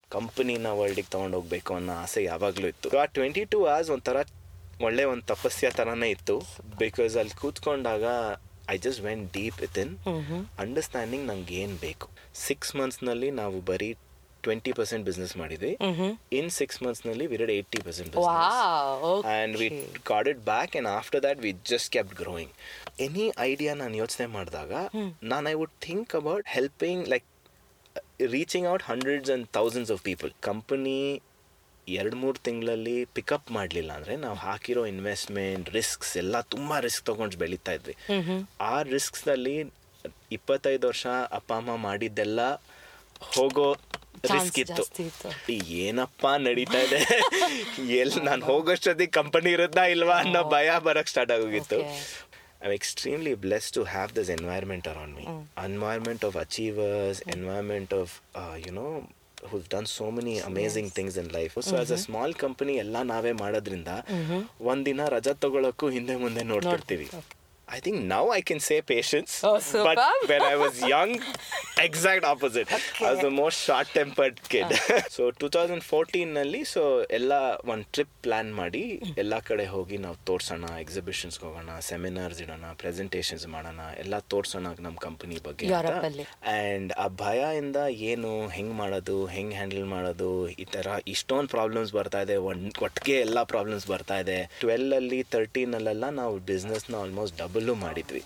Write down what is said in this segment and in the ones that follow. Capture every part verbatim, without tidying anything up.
ಕಂಪನಿನ ವರ್ಲ್ಡಿಗೆ ತೊಗೊಂಡು ಹೋಗ್ಬೇಕು ಅನ್ನೋ ಆಸೆ ಯಾವಾಗಲೂ ಇತ್ತು. ಆ ಟ್ವೆಂಟಿ ಟೂ ಅವರ್ಸ್ ಒಂಥರ ಒಳ್ಳೆ ಒಂದು ತಪಸ್ಯ ಥರನೇ ಇತ್ತು. ಬಿಕಾಸ್ ಅಲ್ಲಿ ಕೂತ್ಕೊಂಡಾಗ I just went deep with in understanding ನಂಗೆ ಏನು ಬೇಕು. ಸಿಕ್ಸ್ ಮಂತ್ಸ್ನಲ್ಲಿ ನಾವು ಬರೀ ಟ್ವೆಂಟಿ ಪರ್ಸೆಂಟ್ ಬಿಸ್ನೆಸ್ ಮಾಡಿದ್ವಿ. ಇನ್ ಸಿಕ್ಸ್ ಮಂತ್ಸ್ನಲ್ಲಿ we did eighty percent business and we got it back and after that we just kept growing. Any idea ನಾನು ಯೋಚನೆ ಮಾಡಿದಾಗ ನಾನು I would think about helping like reaching out hundreds and thousands of people. Company ಎರಡು ಮೂರು ತಿಂಗಳಲ್ಲಿ pickup ಮಾಡಲಿಲ್ಲ ಅಂದರೆ ನಾವು ಹಾಕಿರೋ ಇನ್ವೆಸ್ಟ್ಮೆಂಟ್ ರಿಸ್ಕ್ಸ್ ಎಲ್ಲ ತುಂಬ ರಿಸ್ಕ್ ತೊಗೊಂಡು ಬೆಳೀತಾ ಇದ್ವಿ. ಆ ರಿಸ್ಕ್ಸಲ್ಲಿ ಇಪ್ಪತ್ತೈದು ವರ್ಷ ಅಪ್ಪ ಅಮ್ಮ ಮಾಡಿದ್ದೆಲ್ಲ ಹೋಗೋ ರಿಸ್ಕ್ ಇತ್ತು. ಏನಪ್ಪ ನಡೀತಾ ಇದೆ, ಎಲ್ಲಿ ನಾನು ಹೋಗೋಷ್ಟೊತ್ತಿಗೆ ಕಂಪನಿ ಇರುತ್ತಾ ಇಲ್ವಾ ಅನ್ನೋ ಭಯ ಬರೋಕ್ಕೆ ಸ್ಟಾರ್ಟ್ ಆಗೋಗಿತ್ತು. I'm extremely blessed to have this environment around me. Mm. Environment of achievers, mm. environment of, uh, you know, who've done so many amazing yes. things in life. So mm-hmm. as a small company, ಎಲ್ಲ ನಾವೇ ಮಾಡೋದ್ರಿಂದ ಒಂದಿನ ರಜಾ ತಗೊಳ್ಳೋಕ್ಕೂ ಹಿಂದೆ ಮುಂದೆ ನೋಡ್ತಿರ್ತೀವಿ. I think now I can say patience. Oh, super. But when I was young, exact opposite. Okay. I was the most short-tempered kid. Uh. So twenty fourteen ನಲ್ಲಿ so ಎಲ್ಲ ಒಂದು ಟ್ರಿಪ್ ಪ್ಲಾನ್ ಮಾಡಿ ಎಲ್ಲ ಕಡೆ ಹೋಗಿ ನಾವು ತೋರ್ಸೋಣ, ಎಕ್ಸಿಬಿಷನ್ಸ್ಗೆ ಹೋಗೋಣ, ಸೆಮಿನಾರ್ಸ್ ಇಡೋಣ, ಪ್ರೆಸೆಂಟೇಷನ್ಸ್ ಮಾಡೋಣ, ಎಲ್ಲ ತೋರ್ಸೋಣ ನಮ್ಮ ಕಂಪನಿ ಬಗ್ಗೆ. ಆ್ಯಂಡ್ ಆ ಭಯದಿಂದ ಏನು ಹೆಂಗೆ ಮಾಡೋದು, ಹೆಂಗೆ ಹ್ಯಾಂಡಲ್ ಮಾಡೋದು, ಈ ಥರ ಇಷ್ಟೊಂದು ಪ್ರಾಬ್ಲಮ್ಸ್ ಬರ್ತಾ ಇದೆ, ಒಂದು ಒಟ್ಟಿಗೆ ಎಲ್ಲ ಪ್ರಾಬ್ಲಮ್ಸ್ ಬರ್ತಾ ಇದೆ. ಟ್ವೆಲ್ಲಲ್ಲಿ ತರ್ಟೀನಲ್ಲೆಲ್ಲ ನಾವು ಬಿಸ್ನೆಸ್ನ ಆಲ್ಮೋಸ್ಟ್ ಡಬಲ್ ಮಾಡಿದ್ವಿ.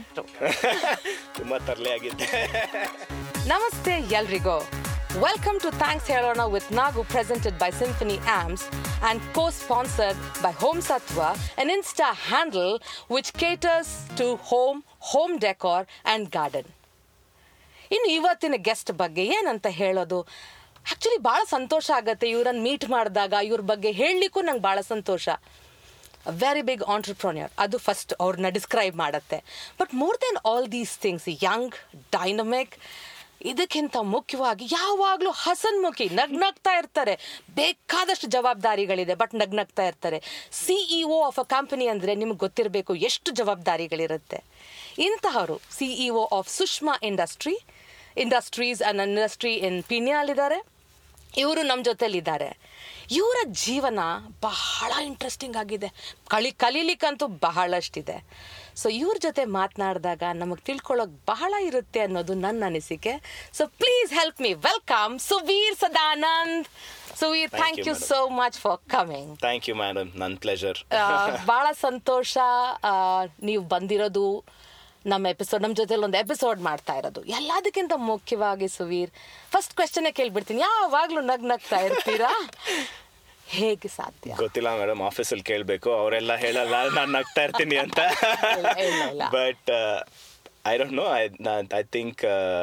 ತುಂಬಾ ತರಲೆ ಆಗಿದೆ. ನಮಸ್ತೆ ಎಲ್ರಿಗೂ. ವೆಲ್ಕಮ್ ಟು ಥ್ಯಾಂಕ್ಸ್ ಹೇಳೋಣ with Nagu, presented by Symphony arms and co-sponsored by Home Sattva, an Insta handle which caters to home, home decor and garden. ಇನ್ನು ಇವತ್ತಿನ ಗೆಸ್ಟ್ ಬಗ್ಗೆ ಏನಂತ ಹೇಳೋದು, ಆ್ಯಕ್ಚುಲಿ ಭಾಳ ಸಂತೋಷ ಆಗತ್ತೆ ಇವ್ರನ್ನ ಮೀಟ್ ಮಾಡಿದಾಗ. ಇವ್ರ ಬಗ್ಗೆ ಹೇಳಲಿಕ್ಕೂ ನಂಗೆ ಭಾಳ ಸಂತೋಷ. ಅ ವೆರಿ ಬಿಗ್ ಆಂಟ್ರಪ್ರೊನ್ಯೂರ್, ಅದು ಫಸ್ಟ್ ಅವ್ರನ್ನ ಡಿಸ್ಕ್ರೈಬ್ ಮಾಡುತ್ತೆ. But more than all these things, young, dynamic, ಇದಕ್ಕಿಂತ ಮುಖ್ಯವಾಗಿ ಯಾವಾಗಲೂ ಹಸನ್ಮುಖಿ, ನಗ್ನಗ್ತಾ ಇರ್ತಾರೆ. ಬೇಕಾದಷ್ಟು ಜವಾಬ್ದಾರಿಗಳಿದೆ ಬಟ್ ನಗ್ನಗ್ತಾ ಇರ್ತಾರೆ. C E O of a company ಅಂದರೆ ನಿಮ್ಗೆ ಗೊತ್ತಿರಬೇಕು ಎಷ್ಟು ಜವಾಬ್ದಾರಿಗಳಿರುತ್ತೆ. ಇಂತಹವರು C E O of Sushma industry industries and industry in ಪೀಣ್ಯಲ್ಲಿದ್ದಾರೆ. ಇವರು ನಮ್ಮ ಜೊತೆಲಿದ್ದಾರೆ. ಇವರ ಜೀವನ ಬಹಳ ಇಂಟ್ರೆಸ್ಟಿಂಗ್ ಆಗಿದೆ, ಕಳಿ ಕಲೀಲಿಕ್ಕಂತೂ ಬಹಳಷ್ಟಿದೆ. ಸೊ ಇವ್ರ ಜೊತೆ ಮಾತನಾಡಿದಾಗ ನಮಗೆ ತಿಳ್ಕೊಳ್ಳೋಕೆ ಬಹಳ ಇರುತ್ತೆ ಅನ್ನೋದು ನನ್ನ ಅನಿಸಿಕೆ. So please help me welcome Suveer Sadanand. Suveer, thank you so much for coming. Thank you madam, ನನ್ನ ಪ್ಲೆಜರ್. ಭಾಳ ಸಂತೋಷ ನೀವು ಬಂದಿರೋದು, ನಮ್ಮ ಎಪಿಸೋಡ್, ನಮ್ಮ ಜೊತೆಲಿ ಒಂದು ಎಪಿಸೋಡ್ ಮಾಡ್ತಾ ಇರೋದು. ಎಲ್ಲದಕ್ಕಿಂತ ಮುಖ್ಯವಾಗಿ ಸುವೀರ್, ಫಸ್ಟ್ ಕ್ವೆಶ್ಚನ್ನೇ ಕೇಳ್ಬಿಡ್ತೀನಿ, ಯಾವಾಗಲೂ ನಗ್ ನಗ್ತಾ ಇರ್ತೀರಾ, ಹೇಗೆ ಸಾಧ್ಯ? ಗೊತ್ತಿಲ್ಲ ಮೇಡಮ್, ಆಫೀಸಲ್ಲಿ ಕೇಳಬೇಕು, ಅವರೆಲ್ಲ ಹೇಳಲ್ಲ ನಾನು ನಗ್ತಾ ಇರ್ತೀನಿ ಅಂತ. But I don't know, I I think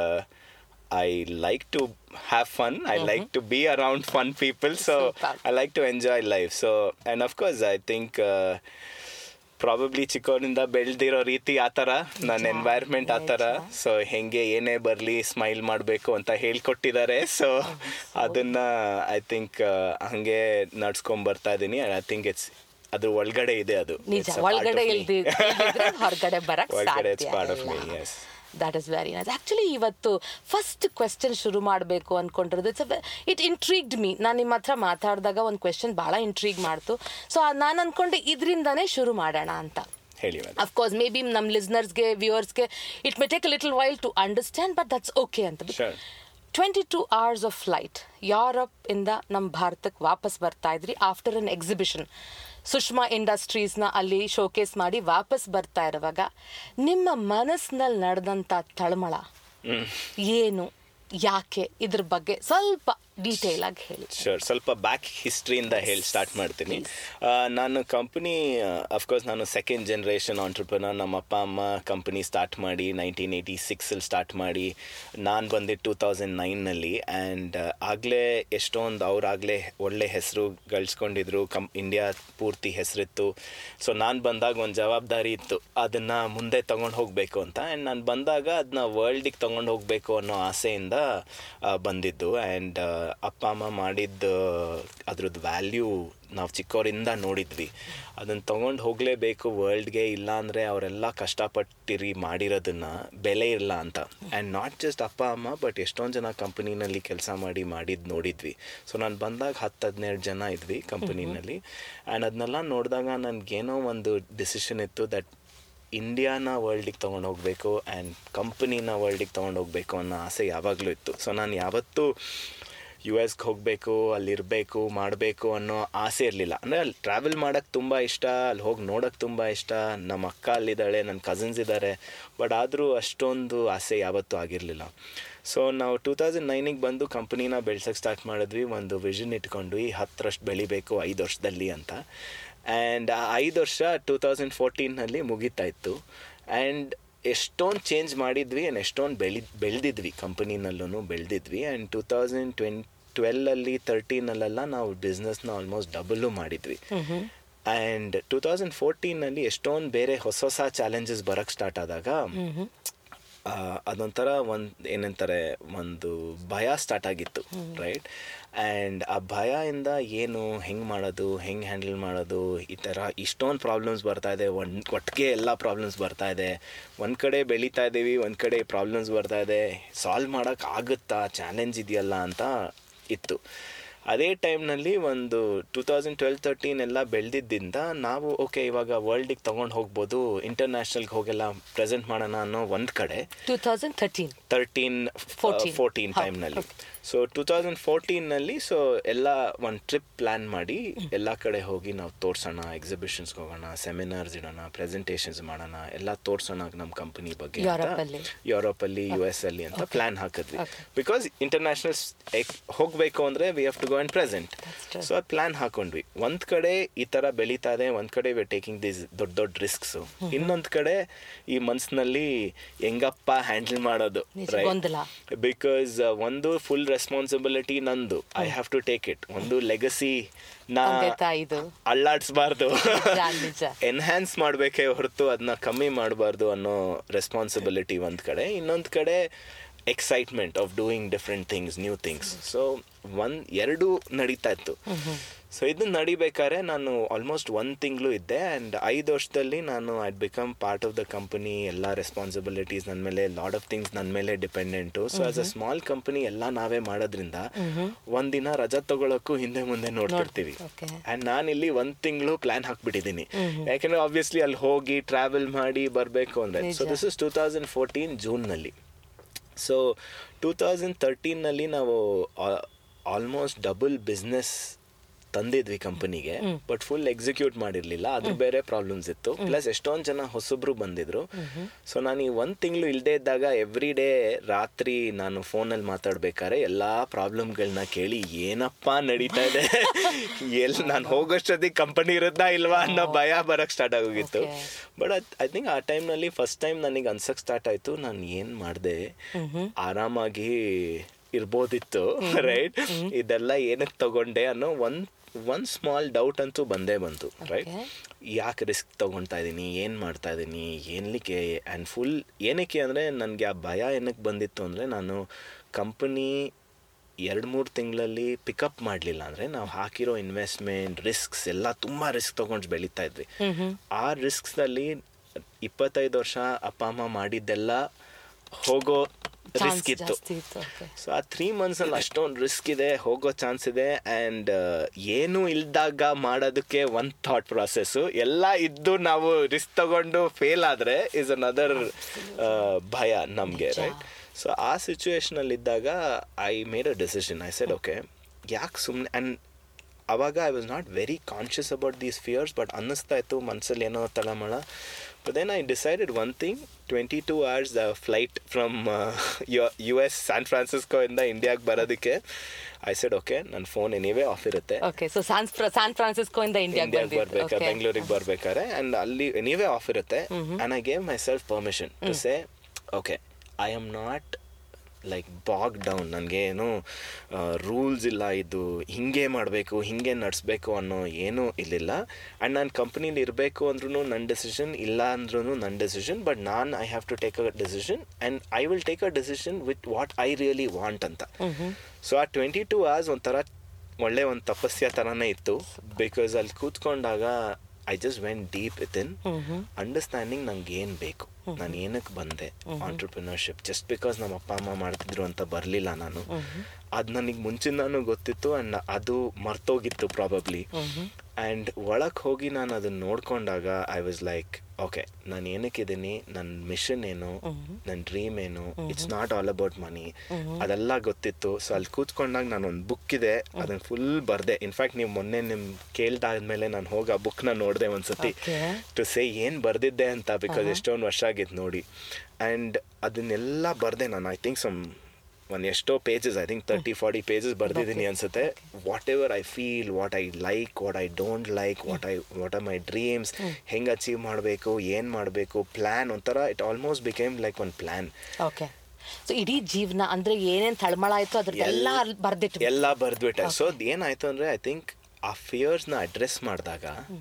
I like to have fun. I mm-hmm. like to be around fun people. So Super. I like to enjoy life. So, and of course, I think uh, probably ಚಿಕ್ಕವರಿಂದ ಬೆಳೆದಿರೋ ರೀತಿ ಆ ಥರ, ನನ್ನ environment ಆ ಥರ. So ಹೆಂಗೆ ಏನೇ ಬರಲಿ ಸ್ಮೈಲ್ ಮಾಡಬೇಕು ಅಂತ ಹೇಳ್ಕೊಟ್ಟಿದ್ದಾರೆ. ಸೊ ಅದನ್ನು ಐ ಥಿಂಕ್ ಹಾಗೆ ನಡ್ಸ್ಕೊಂಬರ್ತಾ ಇದ್ದೀನಿ. ಐ ಥಿಂಕ್ ಇಟ್ಸ್ ಅದ್ರ ಒಳಗಡೆ ಇದೆ, ಅದು ಒಳಗಡೆ ಹೊರಗಡೆ ಬರಕ್ಕೆ ಒಳಗಡೆ it's part of me. Yes, that is very nice. Actually ಇವತ್ತು ಫಸ್ಟ್ ಕ್ವೆಶ್ಚನ್ ಶುರು ಮಾಡಬೇಕು ಅಂದ್ಕೊಂಡಿರೋದು, ಇಟ್ಸ್ ಇಟ್ ಇಂಟ್ರೀಗ್ಡ್ ಮೀ. ನಾನು ನಿಮ್ಮ ಹತ್ರ ಮಾತಾಡಿದಾಗ ಒಂದು ಕ್ವೆಶ್ಚನ್ ಭಾಳ ಇಂಟ್ರೀಗ್ ಮಾಡ್ತು. ಸೊ ನಾನು ಅಂದ್ಕೊಂಡೆ ಇದರಿಂದನೇ ಶುರು ಮಾಡೋಣ ಅಂತ. ಹೇಳಿ. ಅಫ್ಕೋರ್ಸ್ ಮೇ ಬಿ ನಮ್ಮ ಲಿಸ್ನರ್ಸ್ಗೆ, ವ್ಯೂವರ್ಸ್ಗೆ it may take a little while to understand, but that's okay ಅಂತ. Twenty two hours of flight, Europe ಇಂದ ನಮ್ಮ ಭಾರತಕ್ಕೆ ವಾಪಸ್ ಬರ್ತಾ ಇದ್ರಿ ಆಫ್ಟರ್ ಅನ್ ಎಕ್ಸಿಬಿಷನ್. ಸುಷ್ಮಾ ಇಂಡಸ್ಟ್ರೀಸ್ನ ಅಲ್ಲಿ ಶೋಕೇಸ್ ಮಾಡಿ ವಾಪಸ್ ಬರ್ತಾ ಇರುವಾಗ ನಿಮ್ಮ ಮನಸ್ಸಿನಲ್ಲಿ ನಡೆದಂಥ ತಳಮಳ ಏನು, ಯಾಕೆ, ಇದ್ರ ಬಗ್ಗೆ ಸ್ವಲ್ಪ ಡೀಟೇಲ್ ಆಗಿ ಹೇಳಿ. ಶೋರ್, ಸ್ವಲ್ಪ ಬ್ಯಾಕ್ ಹಿಸ್ಟ್ರಿಯಿಂದ ಹೇಳಿ ಸ್ಟಾರ್ಟ್ ಮಾಡ್ತೀನಿ. ನಾನು ಕಂಪ್ನಿ, ಅಫ್ಕೋರ್ಸ್ ನಾನು ಸೆಕೆಂಡ್ ಜನ್ರೇಷನ್ ಆಂಟ್ರಪ್ರನರ್. ನಮ್ಮ ಅಪ್ಪ ಅಮ್ಮ ಕಂಪ್ನಿ ಸ್ಟಾರ್ಟ್ ಮಾಡಿ ನೈನ್ಟೀನ್ ಏಯ್ಟಿ ಸಿಕ್ಸಲ್ಲಿ ಸ್ಟಾರ್ಟ್ ಮಾಡಿ, ನಾನು ಬಂದಿದ್ದು ಟೂ ತೌಸಂಡ್ ನೈನ್ನಲ್ಲಿ. ಆ್ಯಂಡ್ ಆಗಲೇ ಎಷ್ಟೊಂದು ಅವರಾಗಲೇ ಒಳ್ಳೆ ಹೆಸರು ಗಳಿಸ್ಕೊಂಡಿದ್ರು, ಕಂ ಇಂಡಿಯಾ ಪೂರ್ತಿ ಹೆಸರಿತ್ತು. ಸೊ ನಾನು ಬಂದಾಗ ಒಂದು ಜವಾಬ್ದಾರಿ ಇತ್ತು, ಅದನ್ನು ಮುಂದೆ ತೊಗೊಂಡು ಹೋಗಬೇಕು ಅಂತ. ಆ್ಯಂಡ್ ನಾನು ಬಂದಾಗ ಅದನ್ನ ವರ್ಲ್ಡಿಗೆ ತೊಗೊಂಡು ಹೋಗಬೇಕು ಅನ್ನೋ ಆಸೆಯಿಂದ ಬಂದಿದ್ದು. ಆ್ಯಂಡ್ ಅಪ್ಪ ಅಮ್ಮ ಮಾಡಿದ್ದು ಅದ್ರದ್ದು ವ್ಯಾಲ್ಯೂ ನಾವು ಚಿಕ್ಕವರಿಂದ ನೋಡಿದ್ವಿ. ಅದನ್ನು ತೊಗೊಂಡು ಹೋಗಲೇಬೇಕು ವರ್ಲ್ಡ್ಗೆ, ಇಲ್ಲಾಂದರೆ ಅವರೆಲ್ಲ ಕಷ್ಟಪಟ್ಟಿರಿ ಮಾಡಿರೋದನ್ನು ಬೆಲೆ ಇಲ್ಲ ಅಂತ. ಆ್ಯಂಡ್ ನಾಟ್ ಜಸ್ಟ್ ಅಪ್ಪ ಅಮ್ಮ, ಬಟ್ ಎಷ್ಟೊಂದು ಜನ ಕಂಪನಿನಲ್ಲಿ ಕೆಲಸ ಮಾಡಿ ಮಾಡಿದ್ದು ನೋಡಿದ್ವಿ. ಸೊ ನಾನು ಬಂದಾಗ ಹತ್ತು ಹದಿನೆರಡು ಜನ ಇದ್ವಿ ಕಂಪನಿನಲ್ಲಿ. ಆ್ಯಂಡ್ ಅದನ್ನೆಲ್ಲ ನೋಡಿದಾಗ ನನಗೇನೋ ಒಂದು ಡಿಸಿಷನ್ ಇತ್ತು ದಟ್ ಇಂಡಿಯಾನ ವರ್ಲ್ಡಿಗೆ ತೊಗೊಂಡು ಹೋಗಬೇಕು ಆ್ಯಂಡ್ ಕಂಪನಿನ ವರ್ಲ್ಡಿಗೆ ತೊಗೊಂಡು ಹೋಗಬೇಕು ಅನ್ನೋ ಆಸೆ ಯಾವಾಗಲೂ ಇತ್ತು. ಸೊ ನಾನು ಯಾವತ್ತೂ ಯು ಎಸ್ಗೆ ಹೋಗಬೇಕು, ಅಲ್ಲಿರಬೇಕು, ಮಾಡಬೇಕು ಅನ್ನೋ ಆಸೆ ಇರಲಿಲ್ಲ. ಅಂದರೆ ಅಲ್ಲಿ ಟ್ರಾವೆಲ್ ಮಾಡೋಕ್ಕೆ ತುಂಬ ಇಷ್ಟ, ಅಲ್ಲಿ ಹೋಗಿ ನೋಡೋಕ್ಕೆ ತುಂಬ ಇಷ್ಟ. ನಮ್ಮ ಅಕ್ಕ ಅಲ್ಲಿದ್ದಾಳೆ, ನನ್ನ ಕಸಿನ್ಸ್ ಇದ್ದಾರೆ, ಬಟ್ ಆದರೂ ಅಷ್ಟೊಂದು ಆಸೆ ಯಾವತ್ತೂ ಆಗಿರಲಿಲ್ಲ. ಸೊ ನಾವು ಟೂ ತೌಸಂಡ್ ನೈನಿಗೆ ಬಂದು ಕಂಪ್ನಿನ ಬೆಳ್ಸೋಕ್ಕೆ ಸ್ಟಾರ್ಟ್ ಮಾಡಿದ್ವಿ. ಒಂದು ವಿಷನ್ ಇಟ್ಕೊಂಡು ಈ ಹತ್ತರಷ್ಟು ಬೆಳಿಬೇಕು ಐದು ವರ್ಷದಲ್ಲಿ ಅಂತ. ಆ್ಯಂಡ್ ಆ ಐದು ವರ್ಷ ಟೂ ತೌಸಂಡ್ ಫೋರ್ಟೀನಲ್ಲಿ ಮುಗಿತಾ ಇತ್ತು. ಆ್ಯಂಡ್ ಎಷ್ಟೊಂದು ಚೇಂಜ್ ಮಾಡಿದ್ವಿ ಆ್ಯಂಡ್ ಎಷ್ಟೊಂದು ಬೆಳಿ ಬೆಳೆದಿದ್ವಿ ಕಂಪನಿನಲ್ಲೂ ಬೆಳೆದಿದ್ವಿ. ಆ್ಯಂಡ್ ಟೂ ತೌಸಂಡ್ ಟ್ವೆನ್ ಟ್ವೆಲ್ಲಲ್ಲಿ ತರ್ಟೀನಲ್ಲೆಲ್ಲ ನಾವು ಬಿಸ್ನೆಸ್ನ ಆಲ್ಮೋಸ್ಟ್ ಡಬಲ್ಲು ಮಾಡಿದ್ವಿ. ಆ್ಯಂಡ್ ಟೂ ತೌಸಂಡ್ ಫೋರ್ಟೀನಲ್ಲಿ ಎಷ್ಟೊಂದು ಬೇರೆ ಹೊಸ ಹೊಸ ಚಾಲೆಂಜಸ್ ಬರೋಕ್ಕೆ ಸ್ಟಾರ್ಟ್ ಆದಾಗ ಅದೊಂಥರ ಒಂದು ಏನಂತಾರೆ ಒಂದು ಭಯ ಸ್ಟಾರ್ಟ್ ಆಗಿತ್ತು, ರೈಟ್? ಆ್ಯಂಡ್ ಆ ಭಯದಿಂದ ಏನು ಹೆಂಗೆ ಮಾಡೋದು, ಹೆಂಗೆ ಹ್ಯಾಂಡಲ್ ಮಾಡೋದು, ಈ ಥರ ಇಷ್ಟೊಂದು ಪ್ರಾಬ್ಲಮ್ಸ್ ಬರ್ತಾಯಿದೆ. ಒಂದು ಒಟ್ಟಿಗೆ ಎಲ್ಲ ಪ್ರಾಬ್ಲಮ್ಸ್ ಬರ್ತಾಯಿದೆ. ಒಂದು ಕಡೆ ಬೆಳೀತಾ ಇದ್ದೀವಿ, ಒಂದು ಕಡೆ ಪ್ರಾಬ್ಲಮ್ಸ್ ಬರ್ತಾಯಿದೆ. ಸಾಲ್ವ್ ಮಾಡೋಕ್ಕೆ ಆಗುತ್ತಾ, ಚಾಲೆಂಜ್ ಇದೆಯಲ್ಲ ಅಂತ ಇತ್ತು. ಅದೇ ಟೈಮ್ನಲ್ಲಿ ಒಂದು ಟೂ ತೌಸಂಡ್ ಟ್ವೆಲ್ ತರ್ಟೀನ್ ಎಲ್ಲ ಬೆಳೆದಿದ್ದರಿಂದ ನಾವು ಓಕೆ ಇವಾಗ ವರ್ಲ್ಡಿಗೆ ತೊಗೊಂಡು ಹೋಗ್ಬೋದು, ಇಂಟರ್ನ್ಯಾಷನಲ್ಗೆ ಹೋಗೆಲ್ಲ ಪ್ರೆಸೆಂಟ್ ಮಾಡೋಣ ಅನ್ನೋ ಒಂದು ಕಡೆ two thousand thirteen thirteen fourteen ಟೈಮ್ನಲ್ಲಿ. ಸೊ ಟೂ ತೌಸಂಡ್ ಫೋರ್ಟೀನಲ್ಲಿ ಸೊ ಎಲ್ಲ ಒಂದು ಟ್ರಿಪ್ ಪ್ಲ್ಯಾನ್ ಮಾಡಿ ಎಲ್ಲ ಕಡೆ ಹೋಗಿ ನಾವು ತೋರಿಸೋಣ, ಎಕ್ಸಿಬಿಷನ್ಸ್ಗೆ ಹೋಗೋಣ, ಸೆಮಿನಾರ್ಸ್ ಇಡೋಣ, ಪ್ರೆಸೆಂಟೇಷನ್ಸ್ ಮಾಡೋಣ, ಎಲ್ಲ ತೋರಿಸೋಣ ನಮ್ಮ ಕಂಪನಿ ಬಗ್ಗೆ ಅಂತ ಯುರೋಪಲ್ಲಿ ಯು ಎಸ್ ಅಲ್ಲಿ ಅಂತ ಪ್ಲ್ಯಾನ್ ಹಾಕಿದ್ವಿ. ಬಿಕಾಸ್ ಇಂಟರ್ನ್ಯಾಷನಲ್ಸ್ ಹೋಗಬೇಕು ಅಂದರೆ we have to go and present. So ಅದು ಪ್ಲ್ಯಾನ್ ಹಾಕೊಂಡ್ವಿ. ಒಂದು ಕಡೆ ಈ ಥರ ಬೆಳೀತಾ ಇದೆ, ಒಂದು ಕಡೆ ವಿ ಟೇಕಿಂಗ್ ದೀಸ್ ದೊಡ್ಡ ದೊಡ್ಡ ರಿಸ್ಕ್ಸು, ಇನ್ನೊಂದು ಕಡೆ ಈ ಮನ್ಸಿನಲ್ಲಿ ಹೆಂಗಪ್ಪ ಹ್ಯಾಂಡಲ್ ಮಾಡೋದು, ರೈಟ್? ಬಿಕಾಸ್ ಒಂದು ಫುಲ್ ರೆಸ್ಪಾನ್ಸಿಬಿಲಿಟಿ ನಂದು, I have to take it. ಒಂದು ಲೆಗಸಿ ನಾ ಅಳ್ಳಾಡ್ಸ್ಬಾರ್ದು, ಎನ್ಹ್ಯಾನ್ಸ್ ಮಾಡಬೇಕೇ ಹೊರತು ಅದನ್ನ ಕಮ್ಮಿ ಮಾಡಬಾರ್ದು ಅನ್ನೋ ರೆಸ್ಪಾನ್ಸಿಬಿಲಿಟಿ ಒಂದು ಕಡೆ. ಇನ್ನೊಂದು ಕಡೆ excitement of doing different things, new things. So ಒಂದು ಎರಡು ನಡೀತಾ ಇತ್ತು. ಸೊ ಇದು ನಡಿಬೇಕಾದ್ರೆ ನಾನು ಆಲ್ಮೋಸ್ಟ್ ಒಂದು ತಿಂಗಳು ಇದ್ದೆ. ಆ್ಯಂಡ್ ಐದು ವರ್ಷದಲ್ಲಿ ನಾನು I become part of the company. ಎಲ್ಲ ರೆಸ್ಪಾನ್ಸಿಬಿಲಿಟೀಸ್ ನನ್ನ ಮೇಲೆ, ಲಾಟ್ ಆಫ್ ಥಿಂಗ್ಸ್ ನನ್ನ ಮೇಲೆ dependent. So as a small company ಎಲ್ಲ ನಾವೇ ಮಾಡೋದ್ರಿಂದ ಒಂದಿನ ರಜಾ ತಗೊಳಕ್ಕೂ ಹಿಂದೆ ಮುಂದೆ ನೋಡ್ತಿರ್ತೀವಿ. ಆ್ಯಂಡ್ ನಾನು ಇಲ್ಲಿ ಒಂದು ತಿಂಗಳು ಪ್ಲ್ಯಾನ್ ಹಾಕ್ಬಿಟ್ಟಿದ್ದೀನಿ, ಯಾಕೆಂದರೆ ಆಬ್ವಿಯಸ್ಲಿ ಅಲ್ಲಿ ಹೋಗಿ ಟ್ರಾವೆಲ್ ಮಾಡಿ ಬರಬೇಕು ಅಂದರೆ. So this is two thousand fourteen ಜೂನ್ನಲ್ಲಿ. ಸೊ ಟೂ ತೌಸಂಡ್ ತರ್ಟೀನಲ್ಲಿ ನಾವು ಆಲ್ಮೋಸ್ಟ್ ಡಬಲ್ ಬಿಸ್ನೆಸ್ ತಂದಿದ್ವಿ ಕಂಪನಿಗೆ, ಬಟ್ ಫುಲ್ ಎಕ್ಸಿಕ್ಯೂಟ್ ಮಾಡಿರಲಿಲ್ಲ. ಅದ್ರ ಬೇರೆ ಪ್ರಾಬ್ಲಮ್ಸ್ ಇತ್ತು. ಪ್ಲಸ್ ಎಷ್ಟೊಂದು ಜನ ಹೊಸಬ್ರು ಬಂದಿದ್ರು. ಸೊ ನಾನು ಈ ಒಂದು ತಿಂಗಳು ಇಲ್ಲದೆ ಇದ್ದಾಗ ಎವ್ರಿ ಡೇ ರಾತ್ರಿ ನಾನು ಫೋನಲ್ಲಿ ಮಾತಾಡ್ಬೇಕಾದ್ರೆ ಎಲ್ಲ ಪ್ರಾಬ್ಲಮ್ಗಳನ್ನ ಕೇಳಿ ಏನಪ್ಪ ನಡೀತಾ ಇದೆ, ಎಲ್ಲಿ ನಾನು ಹೋಗೋಷ್ಟೊತ್ತಿಗೆ ಕಂಪನಿ ಇರುತ್ತಾ ಇಲ್ವಾ ಅನ್ನೋ ಭಯ ಬರೋಕ್ಕೆ ಸ್ಟಾರ್ಟ್ ಆಗೋಗಿತ್ತು. ಬಟ್ ಐ ಥಿಂಕ್ ಆ ಟೈಮ್ನಲ್ಲಿ ಫಸ್ಟ್ ಟೈಮ್ ನನಗೆ ಅನ್ಸಕ್ಕೆ ಸ್ಟಾರ್ಟ್ ಆಯಿತು, ನಾನು ಏನು ಮಾಡಿದೆ, ಆರಾಮಾಗಿ ಇರ್ಬೋದಿತ್ತು, ರೈಟ್? ಇದೆಲ್ಲ ಏನಕ್ಕೆ ತಗೊಂಡೆ ಅನ್ನೋ ಒಂದು ಒಂದು ಸ್ಮಾಲ್ ಡೌಟ್ ಅಂತೂ ಬಂದೇ ಬಂತು, ರೈಟ್? ಯಾಕೆ ರಿಸ್ಕ್ ತೊಗೊಳ್ತಾ ಇದ್ದೀನಿ, ಏನು ಮಾಡ್ತಾ ಇದ್ದೀನಿ, ಏನಕ್ಕೆ? ಆ್ಯಂಡ್ ಫುಲ್ ಏನಕ್ಕೆ ಅಂದರೆ ನನಗೆ ಆ ಭಯ ಏನಕ್ಕೆ ಬಂದಿತ್ತು ಅಂದರೆ, ನಾನು ಕಂಪನಿ ಎರಡು ಮೂರು ತಿಂಗಳಲ್ಲಿ ಪಿಕಪ್ ಮಾಡಲಿಲ್ಲ ಅಂದರೆ ನಾವು ಹಾಕಿರೋ ಇನ್ವೆಸ್ಟ್ಮೆಂಟ್ ರಿಸ್ಕ್ಸ್ ಎಲ್ಲ ತುಂಬ ರಿಸ್ಕ್ ತೊಗೊಂಡು ಬೆಳೀತಾ ಇದ್ವಿ. ಆ ರಿಸ್ಕ್ಸಲ್ಲಿ ಇಪ್ಪತ್ತೈದು ವರ್ಷ ಅಪ್ಪ ಅಮ್ಮ ಮಾಡಿದ್ದೆಲ್ಲ ಹೋಗೋ ರಿಸ್ಕ್ ಇತ್ತು. ಸೊ ಆ ತ್ರೀ ಮಂತ್ಸಲ್ಲಿ ಅಷ್ಟೊಂದು ರಿಸ್ಕ್ ಇದೆ, ಹೋಗೋ ಚಾನ್ಸ್ ಇದೆ. ಆ್ಯಂಡ್ ಏನೂ ಇಲ್ದಾಗ ಮಾಡೋದಕ್ಕೆ ಒಂದು ಥಾಟ್ ಪ್ರಾಸೆಸ್ಸು, ಎಲ್ಲ ಇದ್ದು ನಾವು ರಿಸ್ಕ್ ತಗೊಂಡು ಫೇಲ್ ಆದರೆ ಇಸ್ ಅನದರ್ ಭಯ ನಮಗೆ, ರೈಟ್? ಸೊ ಆ ಸಿಚುವೇಶನಲ್ಲಿದ್ದಾಗ I made a decision. I said okay, ಯಾಕೆ ಸುಮ್ಮನೆ. ಆ್ಯಂಡ್ ಆವಾಗ I was not very conscious about these fears, but ಅನ್ನಿಸ್ತಾ ಇತ್ತು ಮನಸ್ಸಲ್ಲಿ ಏನೋ ತಳಮಳ. But then I decided one thing, twenty-two hours the flight from uh, U S San Francisco ಇಂದ ಇಂಡಿಯಾಗೆ ಬರೋದಕ್ಕೆ. I said okay, ನನ್ನ ಫೋನ್ ಎನಿವೇ ಆಫ್ ಇರುತ್ತೆ. Okay, so San San Francisco ಇಂದ ಇಂಡಿಯಾಗೆ ಬರಬೇಕಾದ್ರೆ, ಬೆಂಗಳೂರಿಗೆ ಬರಬೇಕಾದ್ರೆ, ಆ್ಯಂಡ್ ಅಲ್ಲಿ ಎನಿವೇ ಆಫ್ ಇರುತ್ತೆ. And I gave myself permission to say okay, I am not like bog down. ನನಗೆ ಏನು ರೂಲ್ಸ್ ಇಲ್ಲ, ಇದು ಹಿಂಗೆ ಮಾಡಬೇಕು ಹಿಂಗೆ ನಡೆಸ್ಬೇಕು ಅನ್ನೋ ಏನೂ ಇಲ್ಲಿಲ್ಲ. ಆ್ಯಂಡ್ ನಾನು ಕಂಪ್ನೀಲಿ ಇರಬೇಕು ಅಂದ್ರೂ ನನ್ನ ಡೆಸಿಷನ್, ಇಲ್ಲ ಅಂದ್ರೂ ನನ್ನ ಡೆಸಿಷನ್. ಬಟ್ ನಾನು I have to take a decision and I will take a decision with what I really want ಅಂತ. ಸೊ ಆ ಟ್ವೆಂಟಿ ಟೂ ಅವರ್ಸ್ ಒಂಥರ ಒಳ್ಳೆ ಒಂದು ತಪಸ್ಯ ಥರನೇ ಇತ್ತು. ಬಿಕಾಸ್ ಅಲ್ಲಿ ಕೂತ್ಕೊಂಡಾಗ I just went deep with in understanding ನಂಗೆ ಏನು ಬೇಕು, ನಾನು ಏನಕ್ಕೆ ಬಂದೆ ಆಂಟ್ರಪ್ರಿನರ್ಶಿಪ್. ಜಸ್ಟ್ ಬಿಕಾಸ್ ನಮ್ಮ ಅಪ್ಪ ಅಮ್ಮ ಮಾಡ್ತಿದ್ರು ಅಂತ ಬರಲಿಲ್ಲ ನಾನು. ಅದು ನನಗೆ ಮುಂಚಿಂದಾನು ಗೊತ್ತಿತ್ತು ಆ್ಯಂಡ್ ಅದು ಮರ್ತೋಗಿತ್ತು ಪ್ರಾಬಬ್ಲಿ. ಆ್ಯಂಡ್ ಒಳಗೆ ಹೋಗಿ ನಾನು ಅದನ್ನು ನೋಡ್ಕೊಂಡಾಗ ಐ ವಾಸ್ ಲೈಕ್ ಓಕೆ, ನಾನು ಏನಕ್ಕಿದ್ದೀನಿ, ನನ್ನ ಮಿಷನ್ ಏನು, ನನ್ನ ಡ್ರೀಮ್ ಏನು, it's not all about money, ಅದೆಲ್ಲ ಗೊತ್ತಿತ್ತು. ಸೊ ಅಲ್ಲಿ ಕೂತ್ಕೊಂಡಾಗ ನಾನು ಒಂದು ಬುಕ್ ಇದೆ, ಅದನ್ನು ಫುಲ್ ಬರೆದೆ. ಇನ್ಫ್ಯಾಕ್ಟ್ ನೀವು ಮೊನ್ನೆ ನಿಮ್ಮ ಕೇಳ್ದಾದ್ಮೇಲೆ ನಾನು ಹೋಗಿ ಆ ಬುಕ್ನ ನೋಡಿದೆ ಒಂದ್ಸತಿ ಟು ಸೇ ಏನು ಬರೆದಿದ್ದೆ ಅಂತ, ಬಿಕಾಸ್ ಎಷ್ಟೊಂದು ವರ್ಷ ಆಗಿತ್ತು ನೋಡಿ. ಆ್ಯಂಡ್ ಅದನ್ನೆಲ್ಲ ಬರೆದೆ ನಾನು. ಐ ಥಿಂಕ್ ಸಮ್ ಒಂದು ಎಷ್ಟೋ pages, I think thirty forty pages ಬರೆದಿದ್ದೀನಿ ಅನ್ಸುತ್ತೆ. Whatever I feel, what I like, what I don't like, what I what are my dreams, ಹೆಂಗೆ ಅಚೀವ್ ಮಾಡಬೇಕು, ಏನು ಮಾಡಬೇಕು, ಪ್ಲ್ಯಾನ್. ಒಂಥರ ಇಟ್ ಆಲ್ಮೋಸ್ಟ್ ಬಿಕೇಮ್ ಲೈಕ್ ಒಂದು ಪ್ಲ್ಯಾನ್. ಓಕೆ. ಸೊ ಇಡೀ ಜೀವನ ಅಂದರೆ ಏನೇನು ತಳಮಳ ಆಯಿತು ಅದ್ರದ್ದೆಲ್ಲ ಬರ್ದಿಟ್ಟು ಎಲ್ಲ ಬರೆದ್ಬಿಟ್ಟೆ. ಸೊ ಏನಾಯಿತು ಅಂದರೆ ಐ ಥಿಂಕ್ ಆ ಫಿಯರ್ಸ್ನ ಅಡ್ರೆಸ್ ಮಾಡಿದಾಗ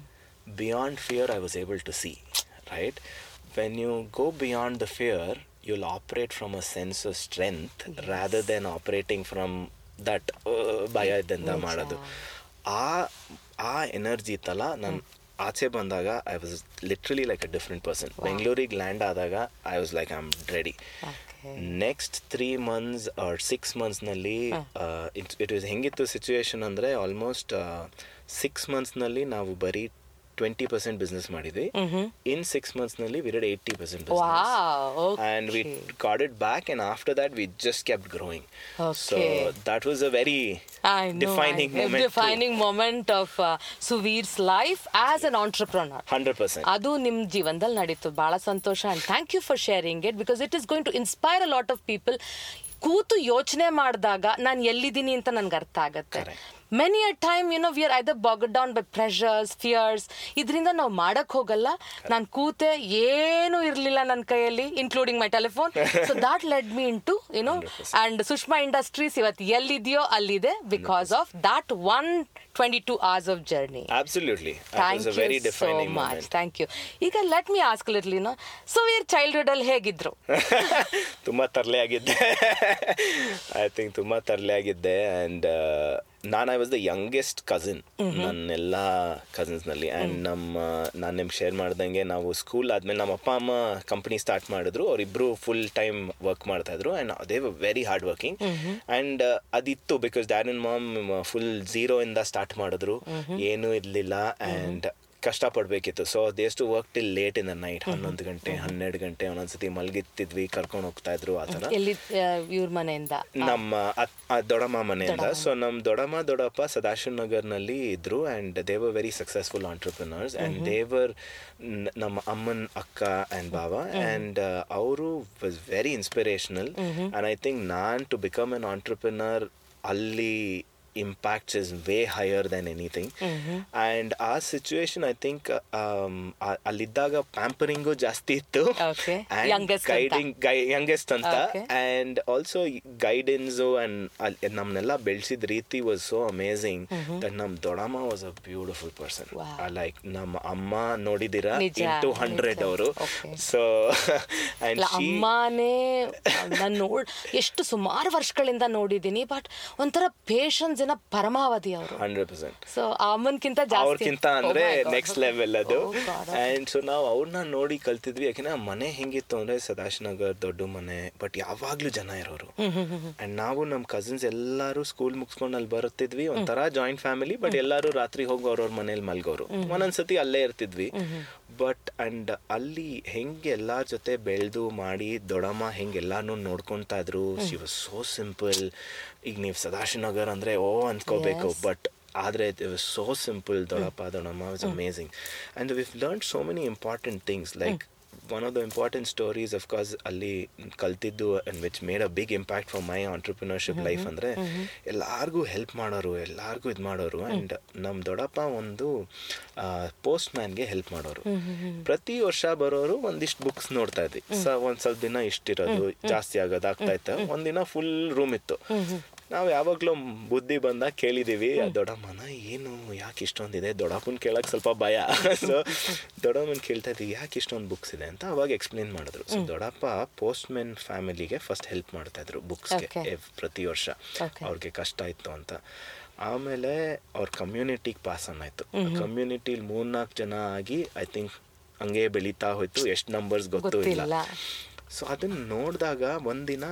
beyond fear I was able to see, right? When you go beyond the fear, you'll operate from a sense of strength yes. rather than operating from that ಭಯದಿಂದ ಮಾಡೋದು. ಆ ಆ energy ಇತ್ತಲ್ಲ, ನಾನು ಆಚೆ ಬಂದಾಗ I was literally like a different person. ಬೆಂಗಳೂರಿಗೆ land ಆದಾಗ I was like I am ready. Next three months or six ಮಂತ್ಸ್ನಲ್ಲಿ ಇಟ್ ವಾಸ್ ಹೆಂಗಿತ್ತು ಸಿಚುವೇಶನ್ ಅಂದರೆ, ಆಲ್ಮೋಸ್ಟ್ ಸಿಕ್ಸ್ ಮಂತ್ಸ್ನಲ್ಲಿ ನಾವು ಬರೀ ಟ್ವೆಂಟಿ ಪರ್ಸೆಂಟ್ ಬಿಸ್ನೆಸ್ ಮಾಡಿದ್ವಿ. ಇನ್ ಸಿಕ್ಸ್ ಮಂತ್ಸ್ ನಲ್ಲಿ we did eighty percent business and we got it back and after that we just kept growing. So that was a very defining moment defining moment of Suveer's life as an entrepreneur. Hundred percent ಅದು ನಿಮ್ಮ ಜೀವನದಲ್ಲಿ ನಡೀತು. ಬಹಳ ಸಂತೋಷ and thank you for sharing it, because it is going to inspire a lot of people. ಕೂತು ಯೋಚನೆ ಮಾಡಿದಾಗ ನಾನು ಎಲ್ಲಿದ್ದೀನಿ ಅಂತ ನನ್ಗೆ ಅರ್ಥ ಆಗುತ್ತೆ. Many a time you know we are either bogged down by pressures, fears. ಇದರಿಂದ ನಾವು ಮಾಡಕ್ ಹೋಗಲ್ಲ. ನಾನು ಕೂತೆ ಏನೂ ಇರಲಿಲ್ಲ ನನ್ನ ಕೈಯಲ್ಲಿ, including my telephone. So that led me into you know and Sushma Industries ಇವತ್ತು ಎಲ್ಲಿದೆಯೋ ಅಲ್ಲಿದೆ because of that one twenty two hours of journey. Absolutely. Thank you so much. Thank you. ಈಗ ಲೆಟ್ ಮಿ ಆಸ್ಕ್ ಲಿಟ್ಲ್, ನೋ Suveer childhood ಅಲ್ಲಿ ಹೇಗಿದ್ರು? ತುಂಬಾ ತರಲೆ ಆಗಿದ್ದೆ. ಐ ಥಿಂಕ್ ತುಂಬಾ ತರಲೆ ಆಗಿದ್ದೆ. ಆ್ಯಂಡ್ ನಾನು I was the youngest cousin ನನ್ನೆಲ್ಲ ಕಸಿನ್ಸ್ನಲ್ಲಿ. ಆ್ಯಂಡ್ ನಮ್ಮ ನಾನು ನಿಮ್ಗೆ ಶೇರ್ ಮಾಡ್ದಂಗೆ ನಾವು ಸ್ಕೂಲ್ ಆದಮೇಲೆ ನಮ್ಮ ಅಪ್ಪ ಅಮ್ಮ ಕಂಪ್ನಿ ಸ್ಟಾರ್ಟ್ ಮಾಡಿದ್ರು. ಅವರಿಬ್ಬರು ಫುಲ್ ಟೈಮ್ ವರ್ಕ್ ಮಾಡ್ತಾಯಿದ್ರು and they were very hard working. And ಅದಿತ್ತು because dad and mom full ಝೀರೋಯಿಂದ ಸ್ಟಾರ್ಟ್ ಮಾಡಿದ್ರು, ಏನೂ ಇರಲಿಲ್ಲ ಆ್ಯಂಡ್ ಕಷ್ಟಪಡಬೇಕಿತ್ತು. ಸೊ ದೇಸ್ to work till late in the night, ಹನ್ನೊಂದು ಗಂಟೆ ಹನ್ನೆರಡು ಗಂಟೆ ಒಂದೊಂದ್ಸತಿ ಮಲಗಿತ್ತಿದ್ವಿ, ಕರ್ಕೊಂಡು ಹೋಗ್ತಾ ಇದ್ರು ಆ ಥರ. ಇವ್ರ ಮನೆಯಿಂದ, ನಮ್ಮ ದೊಡ್ಡಮ್ಮ ಮನೆಯಿಂದ. ಸೊ ನಮ್ಮ ದೊಡ್ಡಮ್ಮ ದೊಡ್ಡಪ್ಪ ಸದಾಶಿವ ನಗರ್ನಲ್ಲಿ ಇದ್ರು and they were very successful entrepreneurs and they were ನಮ್ಮ ಅಮ್ಮನ ಅಕ್ಕ ಆ್ಯಂಡ್ ಬಾವ. ಆ್ಯಂಡ್ ಅವರು was very inspirational and I think ನಾನ್ ಟು ಬಿಕಮ್ ಎನ್ ಆಂಟ್ರಪ್ರಿನರ್ ಅಲ್ಲಿ impacts is way higher than anything. Mm-hmm. And our situation, I think, um, aliddaga pampering ಜಾಸ್ತಿ ಇತ್ತು. Okay. And youngest guiding, gui- youngest ಅಂತ. Okay. And also guidance and ನಮ್ಮನ್ನೆಲ್ಲ ಬೆಳೆಸಿದ ರೀತಿ was so amazing mm-hmm. that ನಮ್ಮ ದೊಡ್ಡಮ್ಮ was a beautiful person. Wow. Uh, like ನಮ್ಮ ಅಮ್ಮ ನೋಡಿದಿರಾ ನಿಜ, into hundred ಅವರು. So and she ಅಮ್ಮನೇ ನಾನು ನೋಡ್ ಎಷ್ಟು ಸುಮಾರು ವರ್ಷಗಳಿಂದ ನೋಡಿದ್ದೀನಿ. ಬಟ್ ಒಂಥರ ಪೇಷನ್ಸ್ ಪರಮಾವಧಿ ಅವರು. Hundred percent. ಸೊ ಅಮ್ಮನ್ಕಿಂತ ಜಾಸ್ತಿ ಅವ್ರಕ್ಕಿಂತ ಅಂದ್ರೆ ನೆಕ್ಸ್ಟ್ ಲೆವೆಲ್ ಅದು. ಅಂಡ್ ಸೊ ನಾವು ಅವ್ರನ್ನ ನೋಡಿ ಕಲ್ತಿದ್ವಿ. ಯಾಕೆಂದ್ರೆ ಮನೆ ಹೆಂಗಿತ್ತು ಅಂದ್ರೆ ಸದಾಶಿವನಗರ್ ದೊಡ್ಡ ಮನೆ, ಬಟ್ ಯಾವಾಗ್ಲೂ ಜನ ಇರೋರು. ಅಂಡ್ ನಾವು ನಮ್ಮ ಕಸಿನ್ಸ್ ಎಲ್ಲಾರು ಸ್ಕೂಲ್ ಮುಗಿಸ್ಕೊಂಡು ಅಲ್ಲಿ ಬರುತ್ತಿದ್ವಿ. ಒಂಥರ ಜಾಯಿಂಟ್ ಫ್ಯಾಮಿಲಿ, ಬಟ್ ಎಲ್ಲಾರು ರಾತ್ರಿ ಹೋಗಿ ಅವ್ರವ್ರ ಮನೇಲಿ ಮಲ್ಗೋರು. ಒಂದೊಂದ್ಸತಿ ಅಲ್ಲೇ ಇರ್ತಿದ್ವಿ. ಬಟ್ ಅಂಡ್ ಅಲ್ಲಿ ಹೆಂಗೆ ಎಲ್ಲಾರ ಜೊತೆ ಬೆಳೆದು ಮಾಡಿ ದೊಡ್ಡಮ್ಮ ಹೆಂಗೆ ಎಲ್ಲಾನು ನೋಡ್ಕೊತಾ ಇದ್ರು. She was so simple. ಈಗ ನೀವು ಸದಾಶಿವನಗರ್ ಅಂದ್ರೆ ಓ ಅನ್ಕೋಬೇಕು, ಬಟ್ ಆದರೆ ಇಟ್ ವಾಸ್ ಸೋ ಸಿಂಪಲ್. ದೊಡ್ಡಪ್ಪ ದೊಡ್ಡಮ್ಮ was amazing. And we've learn so many important things like one of the important stories of course ಅಲ್ಲಿ ಕಲ್ತಿದ್ದು and which made a big impact for my entrepreneurship life ಅಂದರೆ ಎಲ್ಲರಿಗೂ help ಮಾಡೋರು, ಎಲ್ಲರಿಗೂ ಇದು ಮಾಡೋರು. ಆ್ಯಂಡ್ ನಮ್ಮ ದೊಡ್ಡಪ್ಪ ಒಂದು ಪೋಸ್ಟ್ ಮ್ಯಾನ್ಗೆ ಹೆಲ್ಪ್ ಮಾಡೋರು. ಪ್ರತಿ ವರ್ಷ ಬರೋರು ಒಂದಿಷ್ಟು ಬುಕ್ಸ್ ನೋಡ್ತಾ ಇದ್ವಿ. ಸ ಒಂದು ಸ್ವಲ್ಪ ದಿನ ಇಷ್ಟಿರೋದು, ಜಾಸ್ತಿ ಆಗೋದು ಆಗ್ತಾ ಇತ್ತು. ಒಂದಿನ ಫುಲ್ ರೂಮ್ ಇತ್ತು. ನಾವು ಯಾವಾಗಲೂ ಬುದ್ಧಿ ಬಂದಾಗ ಕೇಳಿದ್ದೀವಿ ದೊಡ್ಡಮ್ಮನ, ಏನು ಯಾಕೆ ಇಷ್ಟೊಂದಿದೆ? ದೊಡ್ಡಪ್ಪನ ಕೇಳಕ್ಕೆ ಸ್ವಲ್ಪ ಭಯ. ಸೊ ದೊಡ್ಡಮ್ಮನ ಕೇಳ್ತಾ ಇದ್ದೀವಿ ಯಾಕೆ ಇಷ್ಟೊಂದು ಬುಕ್ಸ್ ಇದೆ ಅಂತ. ಅವಾಗ ಎಕ್ಸ್ಪ್ಲೇನ್ ಮಾಡಿದ್ರು. ಸೊ ದೊಡ್ಡಪ್ಪ ಪೋಸ್ಟ್ ಮೆನ್ ಫ್ಯಾಮಿಲಿಗೆ ಫಸ್ಟ್ ಹೆಲ್ಪ್ ಮಾಡ್ತಾಯಿದ್ರು ಬುಕ್ಸ್ಗೆ ಪ್ರತಿ ವರ್ಷ. ಅವ್ರಿಗೆ ಕಷ್ಟ ಇತ್ತು ಅಂತ. ಆಮೇಲೆ ಅವ್ರ ಕಮ್ಯುನಿಟಿಗೆ ಪಾಸ್ ಆನ್ ಆಯಿತು. ಕಮ್ಯುನಿಟಿಲಿ ಮೂರ್ನಾಲ್ಕು ಜನ ಆಗಿ ಐ ಥಿಂಕ್ ಹಂಗೆ ಬೆಳೀತಾ ಹೋಯ್ತು. ಎಷ್ಟು ನಂಬರ್ಸ್ ಗೊತ್ತೂ ಇಲ್ಲ. ಸೊ ಅದನ್ನು ನೋಡಿದಾಗ ಒಂದಿನ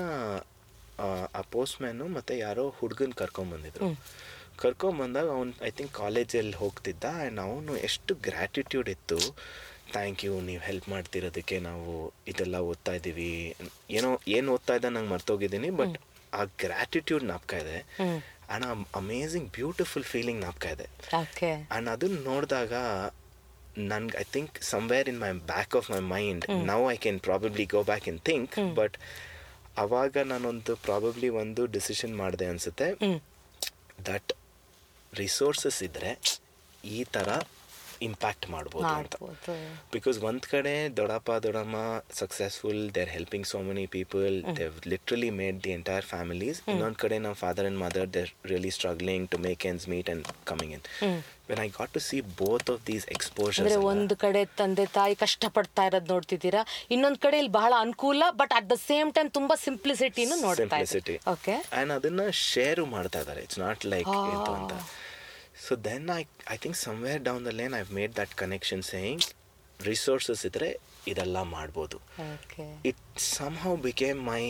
ಆ ಪೋಸ್ಟ್ ಮ್ಯಾನು ಮತ್ತು ಯಾರೋ ಹುಡುಗನ ಕರ್ಕೊಂಬಂದಿದ್ರು. ಕರ್ಕೊಂಬಂದಾಗ ಅವ್ನು ಐ ಥಿಂಕ್ ಕಾಲೇಜಲ್ಲಿ ಹೋಗ್ತಿದ್ದ. ಆ್ಯಂಡ್ ಅವನು ಎಷ್ಟು ಗ್ರ್ಯಾಟಿಟ್ಯೂಡ್ ಇತ್ತು. ಥ್ಯಾಂಕ್ ಯು, ನೀವು ಹೆಲ್ಪ್ ಮಾಡ್ತಿರೋದಕ್ಕೆ, ನಾವು ಇದೆಲ್ಲ ಓದ್ತಾ ಇದ್ದೀವಿ. ಏನೋ ಏನು ಓದ್ತಾ ಇದ್ದ ನಂಗೆ ಮರ್ತೋಗಿದ್ದೀನಿ, ಬಟ್ ಆ ಗ್ರ್ಯಾಟಿಟ್ಯೂಡ್ ನಾಪ್ಕ ಇದೆ. ಆ್ಯಂಡ್ ಆ ಅಮೇಝಿಂಗ್ ಬ್ಯೂಟಿಫುಲ್ ಫೀಲಿಂಗ್ ನಾಪ್ಕ ಇದೆ. ಆ್ಯಂಡ್ ಅದನ್ನು ನೋಡಿದಾಗ ನನ್ಗೆ I think somewhere in my back of my mind now I can probably go back and think, but ಆವಾಗ ನಾನೊಂದು ಪ್ರಾಬಬ್ಲಿ ಒಂದು ಡಿಸಿಷನ್ ಮಾಡಿದೆ ಅನಿಸುತ್ತೆ. ದಟ್ ರಿಸೋರ್ಸಸ್ ಇದ್ದರೆ ಈ ಥರ ಇಂಪ್ಯಾಕ್ಟ್ ಮಾಡ್ಬೋದು ಅಂತ. ಬಿಕಾಸ್ ಒಂದು ಕಡೆ ದೊಡ್ಡಪ್ಪ ದೊಡ್ಡಮ್ಮ successful, they are helping so many people, they have literally made the entire families. ಇನ್ನೊಂದು ಕಡೆ ನಮ್ಮ father and mother, they are really struggling to make ends meet and coming in. When I got to see both of these exposures, ಅಂದ್ರೆ ಒಂದು ಕಡೆ ತಂದೆ ತಾಯಿ ಕಷ್ಟಪಡ್ತಾ ಇರೋದು ನೋಡ್ತಿದ್ದೀರಾ, ಇನ್ನೊಂದು ಕಡೆ ಇಲ್ಲಿ ಬಹಳ ಅನುಕೂಲ, but at the same time ತುಂಬಾ ಸಿಂಪ್ಲಿಸಿಟಿನೂ ನೋಡ್ತಾ ಇದ್ದೀರಾ. ಓಕೆ, ಅಂಡ್ ಅದನ್ನ ಶೇರ್ ಮಾಡ್ತಾ ಇದ್ದಾರೆ. ಇಟ್ಸ್ ನಾಟ್ ಲೈಕ್ ಇದು ಅಂತ. So then I I think somewhere down the lane I made that connection saying resources ಇದ್ರೆ ಇದೆಲ್ಲ ಮಾಡ್ಬೋದು. It somehow became my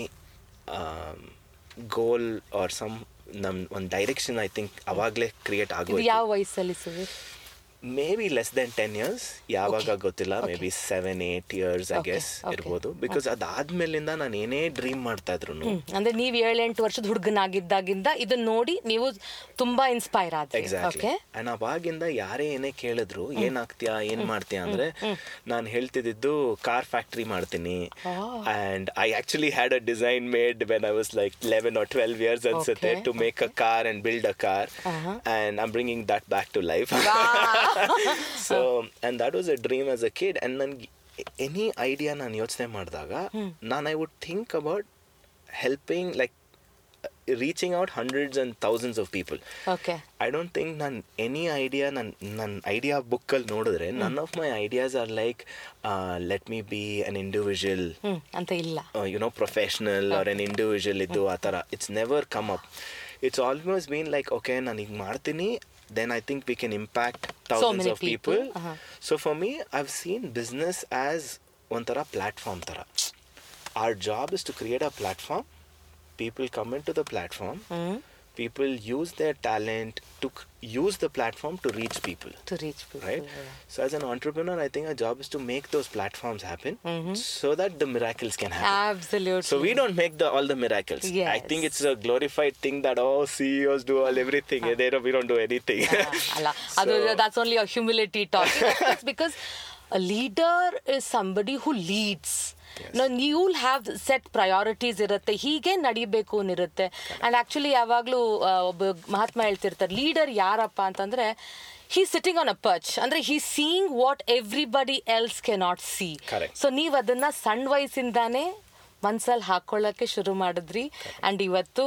goal or some um ಒಂದು ಡೈರೆಕ್ಷನ್ ಐ ಥಿಂಕ್ ಅವಾಗಲೇ create ಆಗೋದು. ಯಾವ ವಯಸ್ಸಲ್ಲಿ ಸರ್? Maybe less then ten years, ಯಾವಾಗ ಗೊತ್ತಿಲ್ಲ, maybe seven eight years I guess ಇರ್ಬೋದು. ಬಿಕಾಸ್ ಅದಾದ್ಮೇಲಿಂದ ನಾನು ಏನೇ ಡ್ರೀಮ್ ಮಾಡ್ತಾ ಇದ್ರು, ಅಂದ್ರೆ ನೀವು ಏಳೆಂಟು ವರ್ಷದ ಹುಡುಗನಾಗಿದ್ದಾಗಿಂದ ಇದನ್ನ ನೋಡಿ ನೀವು ತುಂಬಾ ಇನ್ಸ್ಪೈರ್ ಆದ್ರಿ. ಎಕ್ಸಾಕ್ಟ್ಲಿ. ಅಂಡ್ ಅವಾಗಿಂದ ಯಾರೇ ಏನೇ ಕೇಳಿದ್ರು ಏನ್ ಆಗ್ತೀಯಾ ಏನ್ ಮಾಡ್ತೀಯಾ ಅಂದ್ರೆ ನಾನು ಹೇಳ್ತಿದ್ದು ಕಾರ್ ಫ್ಯಾಕ್ಟ್ರಿ ಮಾಡ್ತೀನಿ. And I actually had a design made when I was like eleven or twelve years ಅನ್ಸುತ್ತೆ, to make a car and build a car. And I am bringing that back to life. So and that was a dream as a kid. And ನನಗೆ any idea ನಾನು ಯೋಚನೆ ಮಾಡಿದಾಗ ನಾನು I would think about helping, like reaching out hundreds and thousands of people. Okay, I don't think ನಾನು any idea ನನ್ನ ನನ್ನ idea ಬುಕ್ಕಲ್ಲಿ ನೋಡಿದ್ರೆ none of my ideas are like let me be an individual ಅಂತ ಇಲ್ಲ, you know professional or an individual ಇದ್ದು ಆ ಥರ. It's never come up. It's almost been like okay ನಾನು ಈಗ ಮಾಡ್ತೀನಿ, then I think we can impact thousands so of people. people. Uh-huh. So for me, I've seen business as one tara platform tara. Our job is to create a platform. People come into the platform. Mm-hmm. People use their talent to c- use the platform to reach people. To reach people. Right? Yeah. So as an entrepreneur, I think our job is to make those platforms happen, mm-hmm. so that the miracles can happen. Absolutely. So we don't make the all the miracles. Yes. I think it's a glorified thing that oh C E Os do all everything. Uh. They don't, we don't do anything. Uh, so, that's only a humility talk. It's because a leader is somebody who leads. Yes. No, you'll have set priorities ಇರುತ್ತೆ, ಹೀಗೆ ನಡಿಬೇಕು ಅನ್ನಿರುತ್ತೆ. And actually ಯಾವಾಗಲೂ ಒಬ್ಬ ಮಹಾತ್ಮ ಹೇಳ್ತಿರ್ತಾರೆ, leader ಯಾರಪ್ಪ ಅಂತಂದರೆ he sitting on a perch, ಅಂದರೆ he seeing what everybody else can not see. So ನೀವು ಅದನ್ನು ಸಣ್ಣ ವಯಸ್ಸಿಂದಾನೇ ಮನ್ಸಲ್ಲಿ ಹಾಕೊಳ್ಳೋಕ್ಕೆ ಶುರು ಮಾಡಿದ್ರಿ. ಆ್ಯಂಡ್ ಇವತ್ತು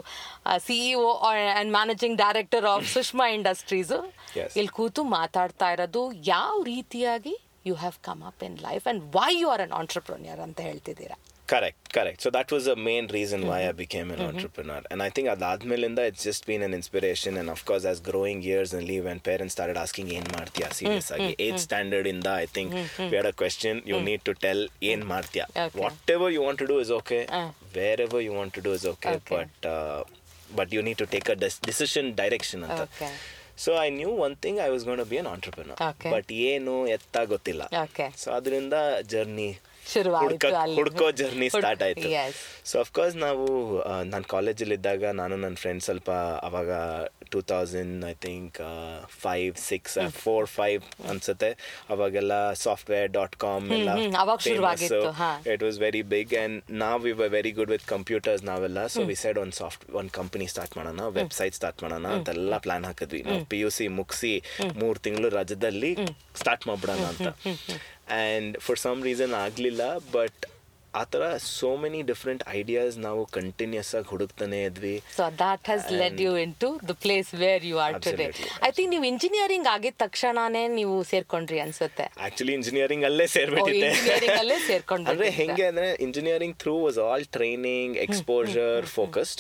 C E O and managing director of Sushma Industries ಇಲ್ಲಿ ಕೂತು ಮಾತಾಡ್ತಾ ಇರೋದು ಯಾವ ರೀತಿಯಾಗಿ you have come up in life and why you are an entrepreneur ಅಂತ ಹೇಳ್ತಿದ್ದೀರಾ. Correct, correct. So that was the main reason why I became an mm-hmm. entrepreneur. And I think adadmelinda it's just been an inspiration. And of course, as growing years and leave, when parents started asking, "Yen martiya?" Serious agi, eighth standard inda, I think mm-hmm. we had a question. You mm-hmm. need to tell, "Yen martiya?" Okay. Whatever you want to do is okay. Uh. Wherever you want to do is okay. okay. But uh, but you need to take a des- decision direction anta. Okay. So I knew one thing, I was going to be an entrepreneur. Okay. But ಏನು ಎತ್ತ ಗೊತ್ತಿಲ್ಲ. Okay. So ಅದರಿಂದ journey ಶುರು ಆಯ್ತು ಅಲ್ಲಿ. ಹುಡ್ಕೋ journey start ಆಯ್ತು. Yes. So of course ನಾವು ನಾನು ಕಾಲೇಜಲ್ಲಿದ್ದಾಗ ನಾನು ನನ್ನ ಫ್ರೆಂಡ್ಸ್ ಸ್ವಲ್ಪ ಅವಾಗ two thousand I think five six four five ಅನ್ಸುತ್ತೆ, ಅವಾಗೆಲ್ಲ ಸಾಫ್ಟ್ವೇರ್ ಡಾಟ್ ಕಾಮ್ ಎಲ್ಲ ಅವಾಗ ಶುರುವಾಗಿತ್ತು. It was very big and ನಾವ್ we were very good with computers ನಾವೆಲ್ಲ. ಸೊ ವಿ ಸೈಡ್ ಒಂದು ಸಾಫ್ಟ್ ಒಂದು ಕಂಪನಿ ಸ್ಟಾರ್ಟ್ ಮಾಡೋಣ, ವೆಬ್ಸೈಟ್ ಸ್ಟಾರ್ಟ್ ಮಾಡೋಣ ಅಂತೆಲ್ಲ ಪ್ಲಾನ್ ಹಾಕಿದ್ವಿ. ನಾವು ಪಿ ಯು ಸಿ ಮುಗಿಸಿ ಮೂರು ತಿಂಗಳು ರಜದಲ್ಲಿ ಸ್ಟಾರ್ಟ್ ಮಾಡ್ಬಿಡೋಣ ಅಂತ. ಆ್ಯಂಡ್ ಫಾರ್ ಸಮ್ ರೀಸನ್ ಆಗಲಿಲ್ಲ. ಬಟ್ ಆ ಥರ ಸೋ ಮೆನಿ ಡಿಫ್ರೆಂಟ್ ಐಡಿಯಾಸ್ ನಾವು ಕಂಟಿನ್ಯೂಸ್ ಆಗಿ ಹುಡುಕ್ತಾನೆ ಇದ್ವಿ. So that has led you into the place where you are today. I think ನೀವು ಇಂಜಿನಿಯರಿಂಗ್ ಆಗಿದ ತಕ್ಷಣನೇ ನೀವು ಸೇರ್ಕೊಂಡ್ರಿ ಅನ್ಸುತ್ತೆ. ಆಕ್ಚುಲಿ ಇಂಜಿನಿಯರಿಂಗ್ ಅಲ್ಲೇ ಸೇರ್ಬಿಟ್ಟಿದ್ದೆ. ಅಲ್ಲೇ ಸೇರ್ಕೊಂಡ್ರೆ ಅಂದ್ರೆ ಹೆಂಗೆ ಅಂದ್ರೆ engineering through was all training, exposure focused.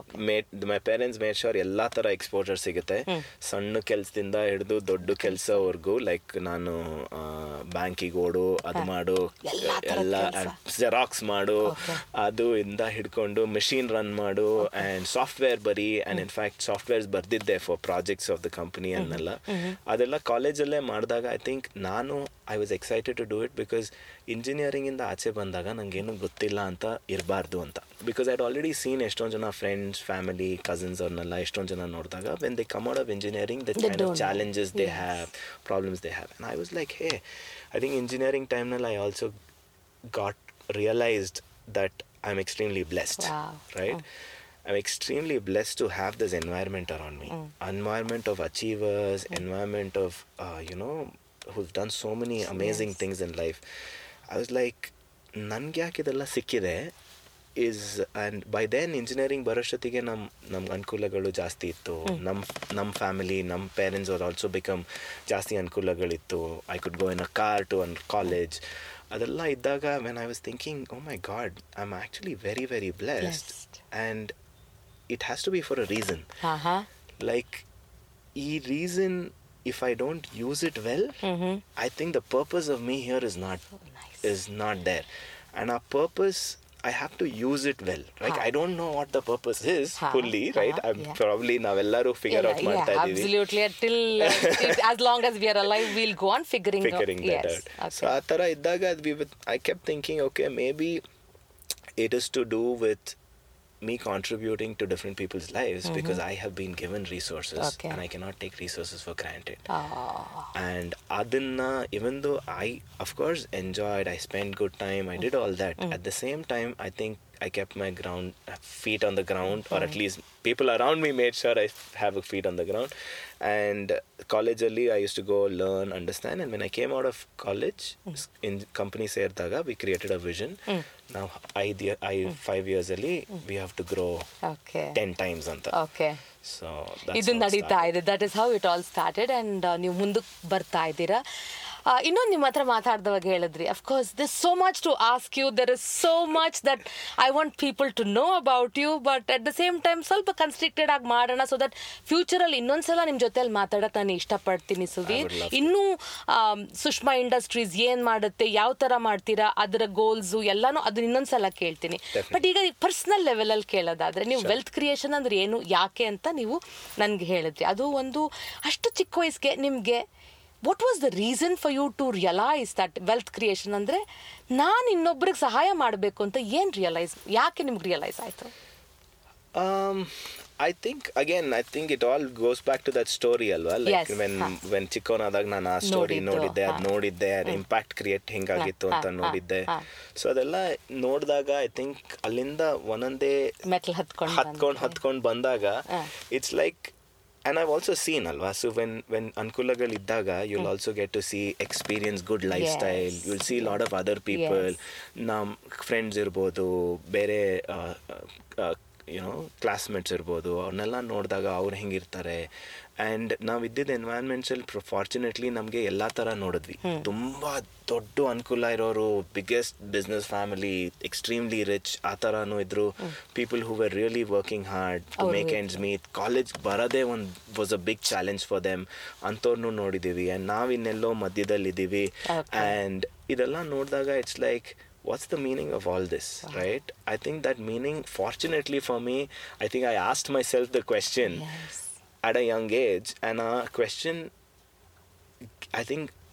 My parents made sure ಎಲ್ಲಾ ತರ ಎಕ್ಸ್ಪೋಜರ್ ಸಿಗುತ್ತೆ, ಸಣ್ಣ ಕೆಲ್ಸದಿಂದ ಹಿಡಿದು ದೊಡ್ಡ ಕೆಲ್ಸವರೆಗೂ. ಲೈಕ್ ನಾನು ಬ್ಯಾಂಕಿಗೆ ಓಡು, ಅದು ಮಾಡು, ಎಲ್ಲ ಜೆರಾಕ್ಸ್ ಮಾಡು, ಅದು ಇಂದ ಹಿಡ್ಕೊಂಡು ಮೆಷಿನ್ ರನ್ ಮಾಡು ಆ್ಯಂಡ್ ಸಾಫ್ಟ್ವೇರ್ ಬರಿ. ಆ್ಯಂಡ್ ಇನ್ಫ್ಯಾಕ್ಟ್ ಸಾಫ್ಟ್ವೇರ್ಸ್ ಬರ್ದಿದ್ದೆ for projects of the company ಅನ್ನೆಲ್ಲ. ಅದೆಲ್ಲ ಕಾಲೇಜಲ್ಲೇ ಮಾಡಿದಾಗ ಐ ಥಿಂಕ್ ನಾನು I was excited to do it. Because ಇಂಜಿನಿಯರಿಂಗಿಂದ ಆಚೆ ಬಂದಾಗ ನಂಗೇನು ಗೊತ್ತಿಲ್ಲ ಅಂತ ಇರಬಾರ್ದು ಅಂತ. ಬಿಕಾಸ್ ಐಡ್ ಆಲ್ರೆಡಿ ಸೀನ್ ಎಷ್ಟೊಂದು ಜನ ಫ್ರೆಂಡ್ಸ್, ಫ್ಯಾಮಿಲಿ, ಕಸಿನ್ಸ್ ಅವ್ರನ್ನೆಲ್ಲ ಎಷ್ಟೊಂದು ಜನ ನೋಡಿದಾಗ when they come out of engineering the kind of challenges they have, problems they have. And I was like hey, I think engineering ಟೈಮ್ನಲ್ಲಿ I also got realised that I am extremely blessed, right? I'm extremely blessed to have this environment around me. Mm. Environment of achievers, mm. environment of, uh, you know, who've done so many amazing yes. things in life. I was like, ನನ್ಗೆ ಯಾಕೆ ಇದೆಲ್ಲ ಸಿಕ್ಕಿದೆ is, and by then engineering ಬರೋಷ್ಟೊತ್ತಿಗೆ ನಮ್ಮ ನಮ್ಗೆ ಅನುಕೂಲಗಳು ಜಾಸ್ತಿ ಇತ್ತು. ನಮ್ಮ ನಮ್ಮ ಫ್ಯಾಮಿಲಿ, ನಮ್ಮ ಪೇರೆಂಟ್ಸ್ ಅವ್ರು ಆಲ್ಸೋ ಬಿಕಮ್ ಜಾಸ್ತಿ ಅನುಕೂಲಗಳಿತ್ತು. I could go in a car to an college. ಅದೆಲ್ಲ ಇದ್ದಾಗ when I was thinking, oh my god, I am actually very very blessed. And it has to be for a reason. Uh-huh. Like, e reason, if I don't use it well, mm-hmm. I think the purpose of me here is not oh, nice. is not there. And our purpose, I have to use it well. Like, huh. I don't know what the purpose is huh. fully, right? huh. I'm yeah. probably navellaru figure yeah, out yeah, ಮಾಡ್ತಾ ಇದೀವಿ. Absolutely. Till uh, as long as we are alive, we'll go on figuring, figuring out. that yes. out. Okay. So ಆ ಥರ ಇದ್ದಾಗ we I kept thinking, okay, maybe it is to do with me contributing to different people's lives, mm-hmm. because I have been given resources, okay. and I cannot take resources for granted. Oh. And adanna, even though I of course enjoyed, I spent good time, I did all that, mm. at the same time I think I kept my ground feet on the ground, mm-hmm. or at least people around me made sure I have a feet on the ground. And college alli I used to go learn, understand, and when I came out of college, mm. in company ಸೇರಿದಾಗ we created a vision. mm. Now I I mm. five years alli mm. we have to grow okay. ten times anta. Okay. So that's ಇದು ನಡೀತಾ ಇದೆ. That is how it all started. And uh, ನೀವು ಮುಂದಕ್ಕೆ ಬರ್ತಾ ಇದ್ದೀರಾ. ಇನ್ನೊಂದು ನಿಮ್ಮ ಹತ್ರ ಮಾತಾಡ್ದವಾಗ ಹೇಳಿದ್ರಿ, of course this so much to ask you, there is so much that I want people to know about you, but at the same time ಸ್ವಲ್ಪ ಕನ್ಸ್ಟ್ರಿಕ್ಟೆಡ್ ಆಗಿ ಮಾಡೋಣ, ಸೊ ದಟ್ ಫ್ಯೂಚರಲ್ಲಿ ಇನ್ನೊಂದ್ಸಲ ನಿಮ್ಮ ಜೊತೆಲಿ ಮಾತಾಡೋಕೆ ನಾನು ಇಷ್ಟಪಡ್ತೀನಿ. ಸುವೀರ್, ಇನ್ನೂ ಸುಷ್ಮಾ ಇಂಡಸ್ಟ್ರೀಸ್ ಏನು ಮಾಡುತ್ತೆ, ಯಾವ ಥರ ಮಾಡ್ತೀರಾ, ಅದರ ಗೋಲ್ಸು ಎಲ್ಲನೂ ಅದನ್ನ ಇನ್ನೊಂದ್ಸಲ ಕೇಳ್ತೀನಿ. ಬಟ್ ಈಗ ಪರ್ಸ್ನಲ್ ಲೆವೆಲಲ್ಲಿ ಕೇಳೋದಾದರೆ, ನೀವು ವೆಲ್ತ್ ಕ್ರಿಯೇಷನ್ ಅಂದ್ರೆ ಏನು, ಯಾಕೆ ಅಂತ ನೀವು ನನಗೆ ಹೇಳಿದ್ರಿ. ಅದು ಒಂದು ಅಷ್ಟು ಚಿಕ್ಕ ವಯಸ್ಸಿಗೆ ನಿಮಗೆ what was the reason for you to realize that wealth creation ಅಂದರೆ ನಾನು ಇನ್ನೊಬ್ರಿಗೆ ಸಹಾಯ ಮಾಡಬೇಕು ಅಂತ ಏನು ರಿಯಲೈಸ್, ಯಾಕೆ ನಿಮ್ಗೆ ರಿಯಲೈಸ್ ಆಯಿತು? um I think again I think it all goes back to that story alwa, like yes. when huh. when ಚಿಕ್ಕವನಾದಾಗ ನಾನು ಆ ಸ್ಟೋರಿ ನೋಡಿದ್ದೆ, ಅದು ನೋಡಿದ್ದೆ, ಅದು ಇಂಪ್ಯಾಕ್ಟ್ ಕ್ರಿಯೇಟ್ ಹೆಂಗಾಗಿತ್ತು ಅಂತ ನೋಡಿದ್ದೆ. ಸೊ ಅದೆಲ್ಲ ನೋಡಿದಾಗ ಐ ಥಿಂಕ್ ಅಲ್ಲಿಂದ ಒಂದೊಂದೇ ಮೆಟ್ಲ್ ಹತ್ಕೊಂಡು ಹತ್ಕೊಂಡು ಹತ್ಕೊಂಡು ಬಂದಾಗ it's like, and I've also seen alwa, so when when ankulagal iddaga you'll mm. also get to see, experience good lifestyle. Yes. You'll see a lot of other people, yes. nam friends irbodu, bere uh, uh, you know classmates irbodu, ಅವ್ರನ್ನೆಲ್ಲ ನೋಡಿದಾಗ ಅವ್ರು ಹೆಂಗಿರ್ತಾರೆ. And ನಾವು ಇದ್ದಿದ್ದ ಎನ್ವೈರನ್ಮೆಂಟ್ಸಲ್ಲಿ fortunately ನಮಗೆ ಎಲ್ಲ ಥರ ನೋಡಿದ್ವಿ. ತುಂಬ ದೊಡ್ಡ ಅನುಕೂಲ ಇರೋರು, biggest business family, extremely rich, ಆ ಥರನೂ ಇದ್ರು. People who were really working hard to make ends meet. College ಬರೋದೇ ಒಂದು was a big challenge for them. ಅಂಥವ್ರನ್ನೂ ನೋಡಿದ್ದೀವಿ. ಆ್ಯಂಡ್ ನಾವಿನ್ನೆಲ್ಲೋ ಮಧ್ಯದಲ್ಲಿದ್ದೀವಿ. ಆ್ಯಂಡ್ ಇದೆಲ್ಲ ನೋಡಿದಾಗ it's like, what's the meaning of all this, wow. right? I think that meaning, fortunately for me, I think I asked myself the question yes. at a young age, and a question I think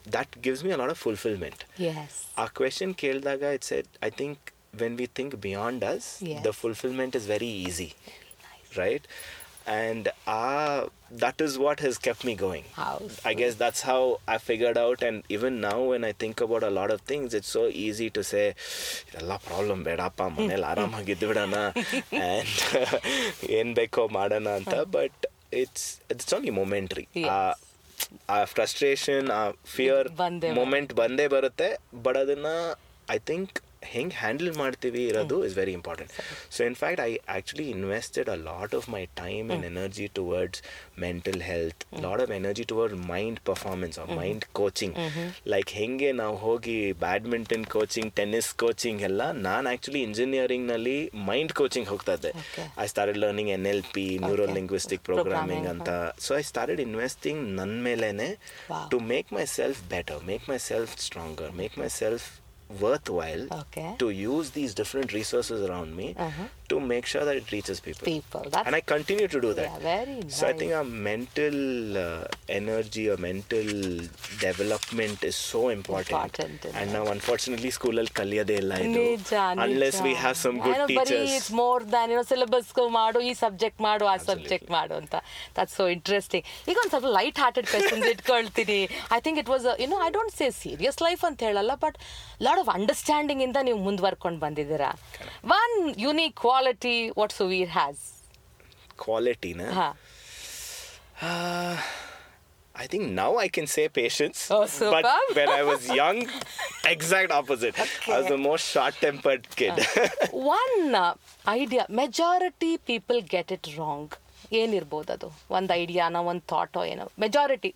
that gives me a lot of fulfillment. Yes. ಆ question ಕೇಳಿದಾಗ it's I think when we think beyond us Yes. The fulfillment is very easy, right? And uh, that is what has kept me going. How I guess that's how I figured out. And even now when I think about a lot of things, it's so easy to say, idella problem bedappa maneli ಆರಾಮಾಗಿದ್ದು ಬಿಡೋಣ and ಏನ್ ಬೇಕೋ ಮಾಡೋಣ ಅಂತ. But it's it's only momentary. Yes. ಆ ಆ frustration, ಆ fear ಬಂದೇ ಮೊಮೆಂಟ್ ಬಂದೇ ಬರುತ್ತೆ. ಬಟ್ ಅದನ್ನ ಐ ಥಿಂಕ್ ಹೆಂಗೆ ಹ್ಯಾಂಡಲ್ ಮಾಡ್ತೀವಿ ಇರೋದು is very important. So in fact I actually invested a lot of my time and energy towards mental health, lot of energy toward mind performance or mind coaching. Like ಹೆಂಗೆ ನಾವು ಹೋಗಿ badminton coaching, tennis coaching ಎಲ್ಲ, ನಾನು actually ಇಂಜಿನಿಯರಿಂಗ್ನಲ್ಲಿ mind coaching ಹೋಗ್ತಾ ಇದ್ದೆ. I started learning N L P, neuro linguistic programming ಅಂತ. So I started investing ನನ್ನ ಮೇಲೇನೆ to make myself better, make myself stronger, make myself worthwhile Okay. to use these different resources around me Uh-huh. to make sure that it reaches people. People. That's And I continue to do that. Yeah, very nice. So I think our mental uh, energy or mental development is so important. Important, And now unfortunately school al kaliyade illa idu ನಿಜ, unless ನಿಜ. we have some good ಏನೋ ಬರೀ teachers. It's more than ಏನೋ syllabus ಮಾಡು, ಈ subject ಮಾಡು, ಆ subject ಮಾಡು ಅಂತ. That's so interesting. ಈಗ ಒಂದು ಸ್ವಲ್ಪ ಲೈಟ್ ಹಾರ್ಟೆಡ್ ಕ್ವೆಶನ್ಸ್ ಇಟ್ಕೊಳ್ತೀನಿ. I think it was you know I don't say serious life ಅಂತ ಹೇಳಲ್ಲ, ಬಟ್ ಲಾಟ್ ಆಫ್ ಅಂಡರ್ಸ್ಟ್ಯಾಂಡಿಂಗ್ ಇಂದ ನೀವು ಮುಂದುವರ್ಕೊಂಡು ಬಂದಿದ್ದೀರಾ. One unique quality what Suveer has. Quality na? ಹಾ. Uh, I think now I can say patience. Oh, super. But when I was young, exact opposite. Okay. I was the most short-tempered kid. One idea majority people get it wrong. ಏನಿರ್ಬೋದು ಅದು? ಒಂದು ಐಡಿಯಾನ, ಒಂದು ಥಾಟೋ ಏನೋ majority?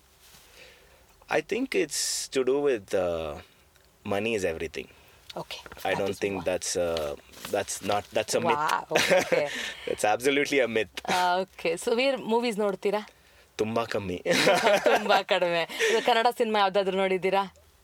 I think it's to do with uh, money is everything. Okay. I don't think that's uh, that's not that's a Wow, myth. okay. That's absolutely a myth. Okay. Suveer movies ನೋಡ್ತೀರಾ? ತುಂಬಾ ಕಮ್ಮಿ. ತುಂಬಾ ಕಡಿಮೆ. ಇದು Kannada cinema ಯಾವ್ದಾದ್ರು ನೋಡಿದ್ದೀರಾ?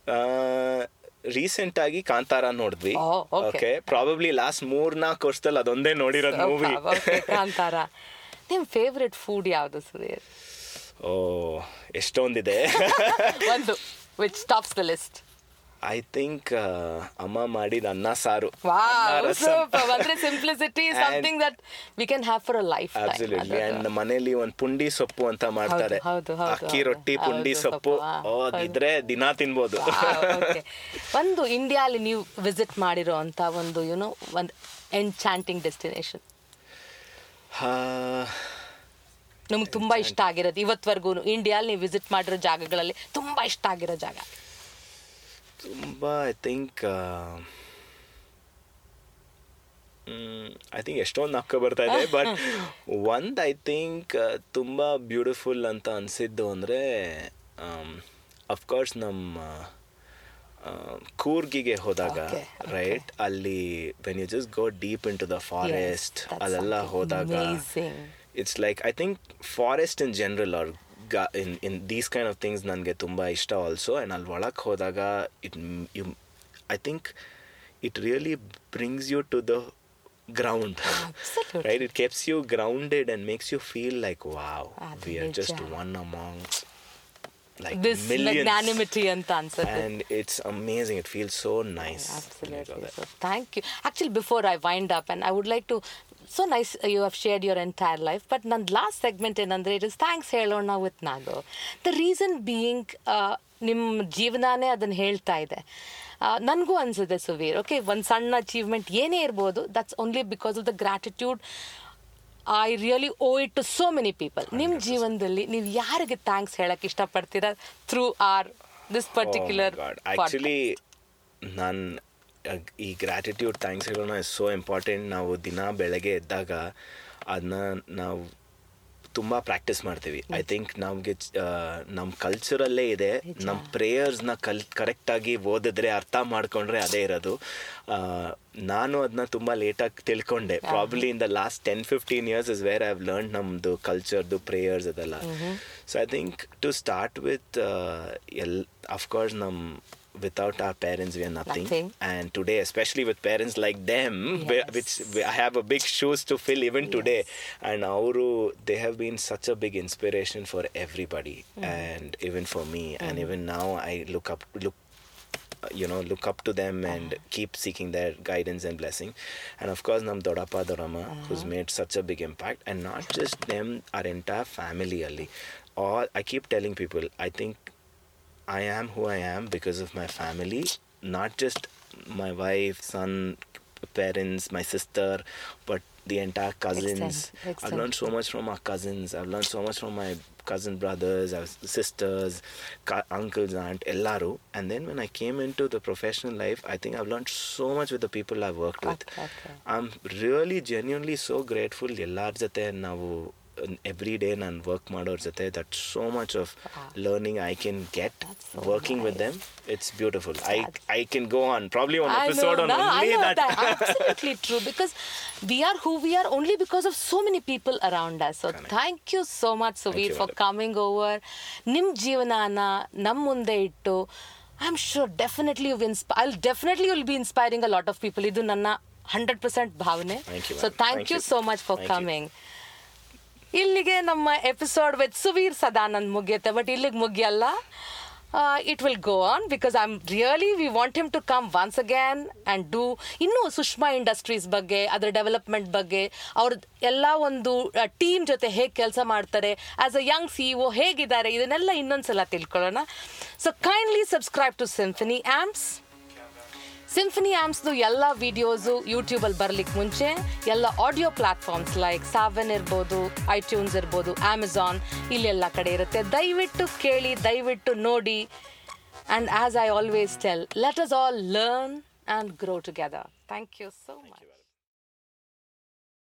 Recent ಆಗಿ ಕಾಂತಾರ ನೋಡಿದ್ವಿ. Oh, okay. Okay, probably last ಮೂರ್ ನಾಲ್ಕು ವರ್ಷದಲ್ಲಿ ಅದೊಂದೇ ನೋಡಿರೋದು ಮೂವಿ. Okay, ಕಾಂತಾರ. ನಿಮ್ ಫೇವ್ರೆಟ್ ಫುಡ್ ಯಾವುದು ಸುಧೀರ್? ಓ, ಎಷ್ಟೊಂದಿದೆ. ಒಂದು which tops the list? I think ಅಮ್ಮ ಮಾಡಿದ ಅನ್ನ ಸಾರು. Wow, super. ಅಂದ್ರೆ simplicity something that we can have for a life time. Absolutely. And ಮನೆಯಲ್ಲಿ ಒಂದು ಪುಂಡಿ ಸೊಪ್ಪು ಅಂತ ಮಾಡ್ತಾರೆ. ಹೌದು, ಹೌದು, ಅಕ್ಕಿ ಹೌದು. ರೊಟ್ಟಿ ಪುಂಡಿ ಹೌದು, ಸೊಪ್ಪು. ಸೊಪ್ಪು, ಓ, ಅದಿದ್ರೆ ದಿನಾ ತಿನ್ಬೋದು. ಒಂದು ಇಂಡಿಯಾಲಿ ನೀವು ವಿಸಿಟ್ ಮಾಡಿರೋ ಅಂತ ಒಂದು ಯುನೋ ಒಂದು ಎನ್ಚಾಂಟಿಂಗ್ ಡೆಸ್ಟಿನೇಷನ್ ನಮ್ಗೆ ತುಂಬಾ ಇಷ್ಟ ಆಗಿರೋದು ಇವತ್ವರೆಗೂ ಇಂಡಿಯಾಲಿ ನೀವು ವಿಸಿಟ್ ಮಾಡಿರೋ ಜಾಗಗಳಲ್ಲಿ ತುಂಬಾ ಇಷ್ಟ ಆಗಿರೋ ಜಾಗ? ತುಂಬಾ ಐ ಥಿಂಕ್ ಐ ಥಿಂಕ್ ಎಷ್ಟೊಂದು ನಾಲ್ಕು ಬರ್ತಾ ಇದೆ. ಬಟ್ ಒಂದು ಐ ಥಿಂಕ್ ತುಂಬ ಬ್ಯೂಟಿಫುಲ್ ಅಂತ ಅನಿಸಿದ್ದು ಅಂದರೆ ಅಫ್ಕೋರ್ಸ್ ನಮ್ಮ ಕೂರ್ಗಿಗೆ ಹೋದಾಗ, ರೈಟ್, ಅಲ್ಲಿ when you just go deep into the forest ಅದೆಲ್ಲ ಹೋದಾಗ it's like I think forest in general are in in these kind of things ನನಗೆ ತುಂಬ ಇಷ್ಟ ಆಲ್ಸೋ. ಆ್ಯಂಡ್ ಅಲ್ಲಿ ಒಳಗೆ ಹೋದಾಗ it you I think it really brings you to the ground, right? It keeps you grounded and makes you feel like wow, we are just one among like this millions. Magnanimity anta ansutte. And it's amazing. It feels so nice. Oh, absolutely. So thank you. Actually, before I wind up, and I would like to, so nice uh, you have shared your entire life, but nan last segment ಏನಂದ್ರೆ it is thanks ಹೇಳೋಣ with Nago. The reason being ನಿಮ್ಮ ಜೀವನಾನೇ ಅದನ್ನು ಹೇಳ್ತಾ ಇದೆ. ನನಗೂ ಅನ್ಸುತ್ತೆ Suveer, okay, ಒಂದು ಸಣ್ಣ ಅಚೀವ್ಮೆಂಟ್ ಏನೇ ಇರ್ಬೋದು, that's only because of the gratitude I really owe it to so many people. ನಿಮ್ಮ ಜೀವನದಲ್ಲಿ ನೀವು ಯಾರಿಗೆ ಥ್ಯಾಂಕ್ಸ್ ಹೇಳಕ್ಕೆ ಇಷ್ಟಪಡ್ತೀರಾ through our this particular? Actually ನಾನು ಈ ಗ್ರ್ಯಾಟಿಟ್ಯೂಡ್ ಥ್ಯಾಂಕ್ಸ್ ಹೇಳೋಣ ಇಸ್ ಸೋ ಇಂಪಾರ್ಟೆಂಟ್. ನಾವು ದಿನ ಬೆಳಗ್ಗೆ ಎದ್ದಾಗ ಅದನ್ನ ನಾವು ತುಂಬ ಪ್ರಾಕ್ಟೀಸ್ ಮಾಡ್ತೀವಿ. ಐ ಥಿಂಕ್ ನಮಗೆ ನಮ್ಮ ಕಲ್ಚರಲ್ಲೇ ಇದೆ. ನಮ್ಮ ಪ್ರೇಯರ್ಸ್ನ ಕಲ್ ಕರೆಕ್ಟಾಗಿ ಓದಿದ್ರೆ ಅರ್ಥ ಮಾಡ್ಕೊಂಡ್ರೆ ಅದೇ ಇರೋದು. ನಾನು ಅದನ್ನ ತುಂಬ ಲೇಟಾಗಿ ತಿಳ್ಕೊಂಡೆ. Probably in the last ten fifteen years is where I have learn ನಮ್ಮದು ಕಲ್ಚರ್ದು ಪ್ರೇಯರ್ಸ್ ಅದೆಲ್ಲ. So I think to start with all of course ನಮ್ಮ without our parents, we are nothing. Nothing. And today, especially with parents like them, Yes. where- which I have a big shoes to fill even today. And Auru, they have been such a big inspiration for everybody, and even for me. And even now, I look up, look, you know, look up to them and keep seeking their guidance and blessing. And of course, Nam Dodappa Dorama, who's made such a big impact, and not just them, our entire family. Ali, all I keep telling people, I think I am who I am because of my family, not just my wife, son, parents, my sister, but the entire cousins. Extend, extend. I've learned so much from our cousins. I've learned so much from my cousin brothers, our sisters, ca- uncles, aunt, ellaru. And then when I came into the professional life, I think I've learned so much with the people I've worked with. Okay, okay. I'm really genuinely so grateful. ಎಲ್ಲಾರ ಜೊತೆ ನಾವು every day ನಾನು work ಮಾಡೋರ ಜೊತೆ that so much of learning I can get so working with them it's beautiful I I can go on probably one I know, episode on no, I only know that that. Absolutely true. Because we are who we are only because of so many people around us. So thank you so much, Suvir, you, for madam. coming over. Nim jeevanana nam munde ittu. I'm sure definitely you've insp- I'll definitely will be inspiring a lot of people. Idu nanna one hundred percent bhavane. Thank you, So madam. thank, Thank you you. so much for Thank you. coming. ಇಲ್ಲಿಗೆ ನಮ್ಮ episode with Suveer Sadanand ಮುಗಿಯುತ್ತೆ, but ಇಲ್ಲಿಗೆ ಮುಗಿಯಲ್ಲ. It will go on because I am really we want him to come once again and do ಇನ್ನೂ Sushma industries ಬಗ್ಗೆ, ಅದರ development ಬಗ್ಗೆ, ಅವ್ರ ಎಲ್ಲ ಒಂದು ಟೀಮ್ ಜೊತೆ ಹೇಗೆ ಕೆಲಸ ಮಾಡ್ತಾರೆ, as a young C E O ಹೇಗಿದ್ದಾರೆ, ಇದನ್ನೆಲ್ಲ ಇನ್ನೊಂದ್ಸಲ ತಿಳ್ಕೊಳ್ಳೋಣ. So kindly subscribe to Symphony amps. Symphony ಆ್ಯಂಪ್ಸ್ದು ಎಲ್ಲ ವೀಡಿಯೋಸು ಯೂಟ್ಯೂಬಲ್ಲಿ ಬರಲಿಕ್ಕೆ ಮುಂಚೆ ಎಲ್ಲ ಆಡಿಯೋ ಪ್ಲಾಟ್ಫಾರ್ಮ್ಸ್ ಲೈಕ್ ಸಾವೆನ್ ಇರ್ಬೋದು, ಐಟ್ಯೂನ್ಸ್ ಇರ್ಬೋದು, ಅಮೆಝಾನ್, ಇಲ್ಲೆಲ್ಲ ಕಡೆ ಇರುತ್ತೆ. ದಯವಿಟ್ಟು ಕೇಳಿ, ದಯವಿಟ್ಟು ನೋಡಿ. And as I always tell, let us all learn and grow together. Thank you so much.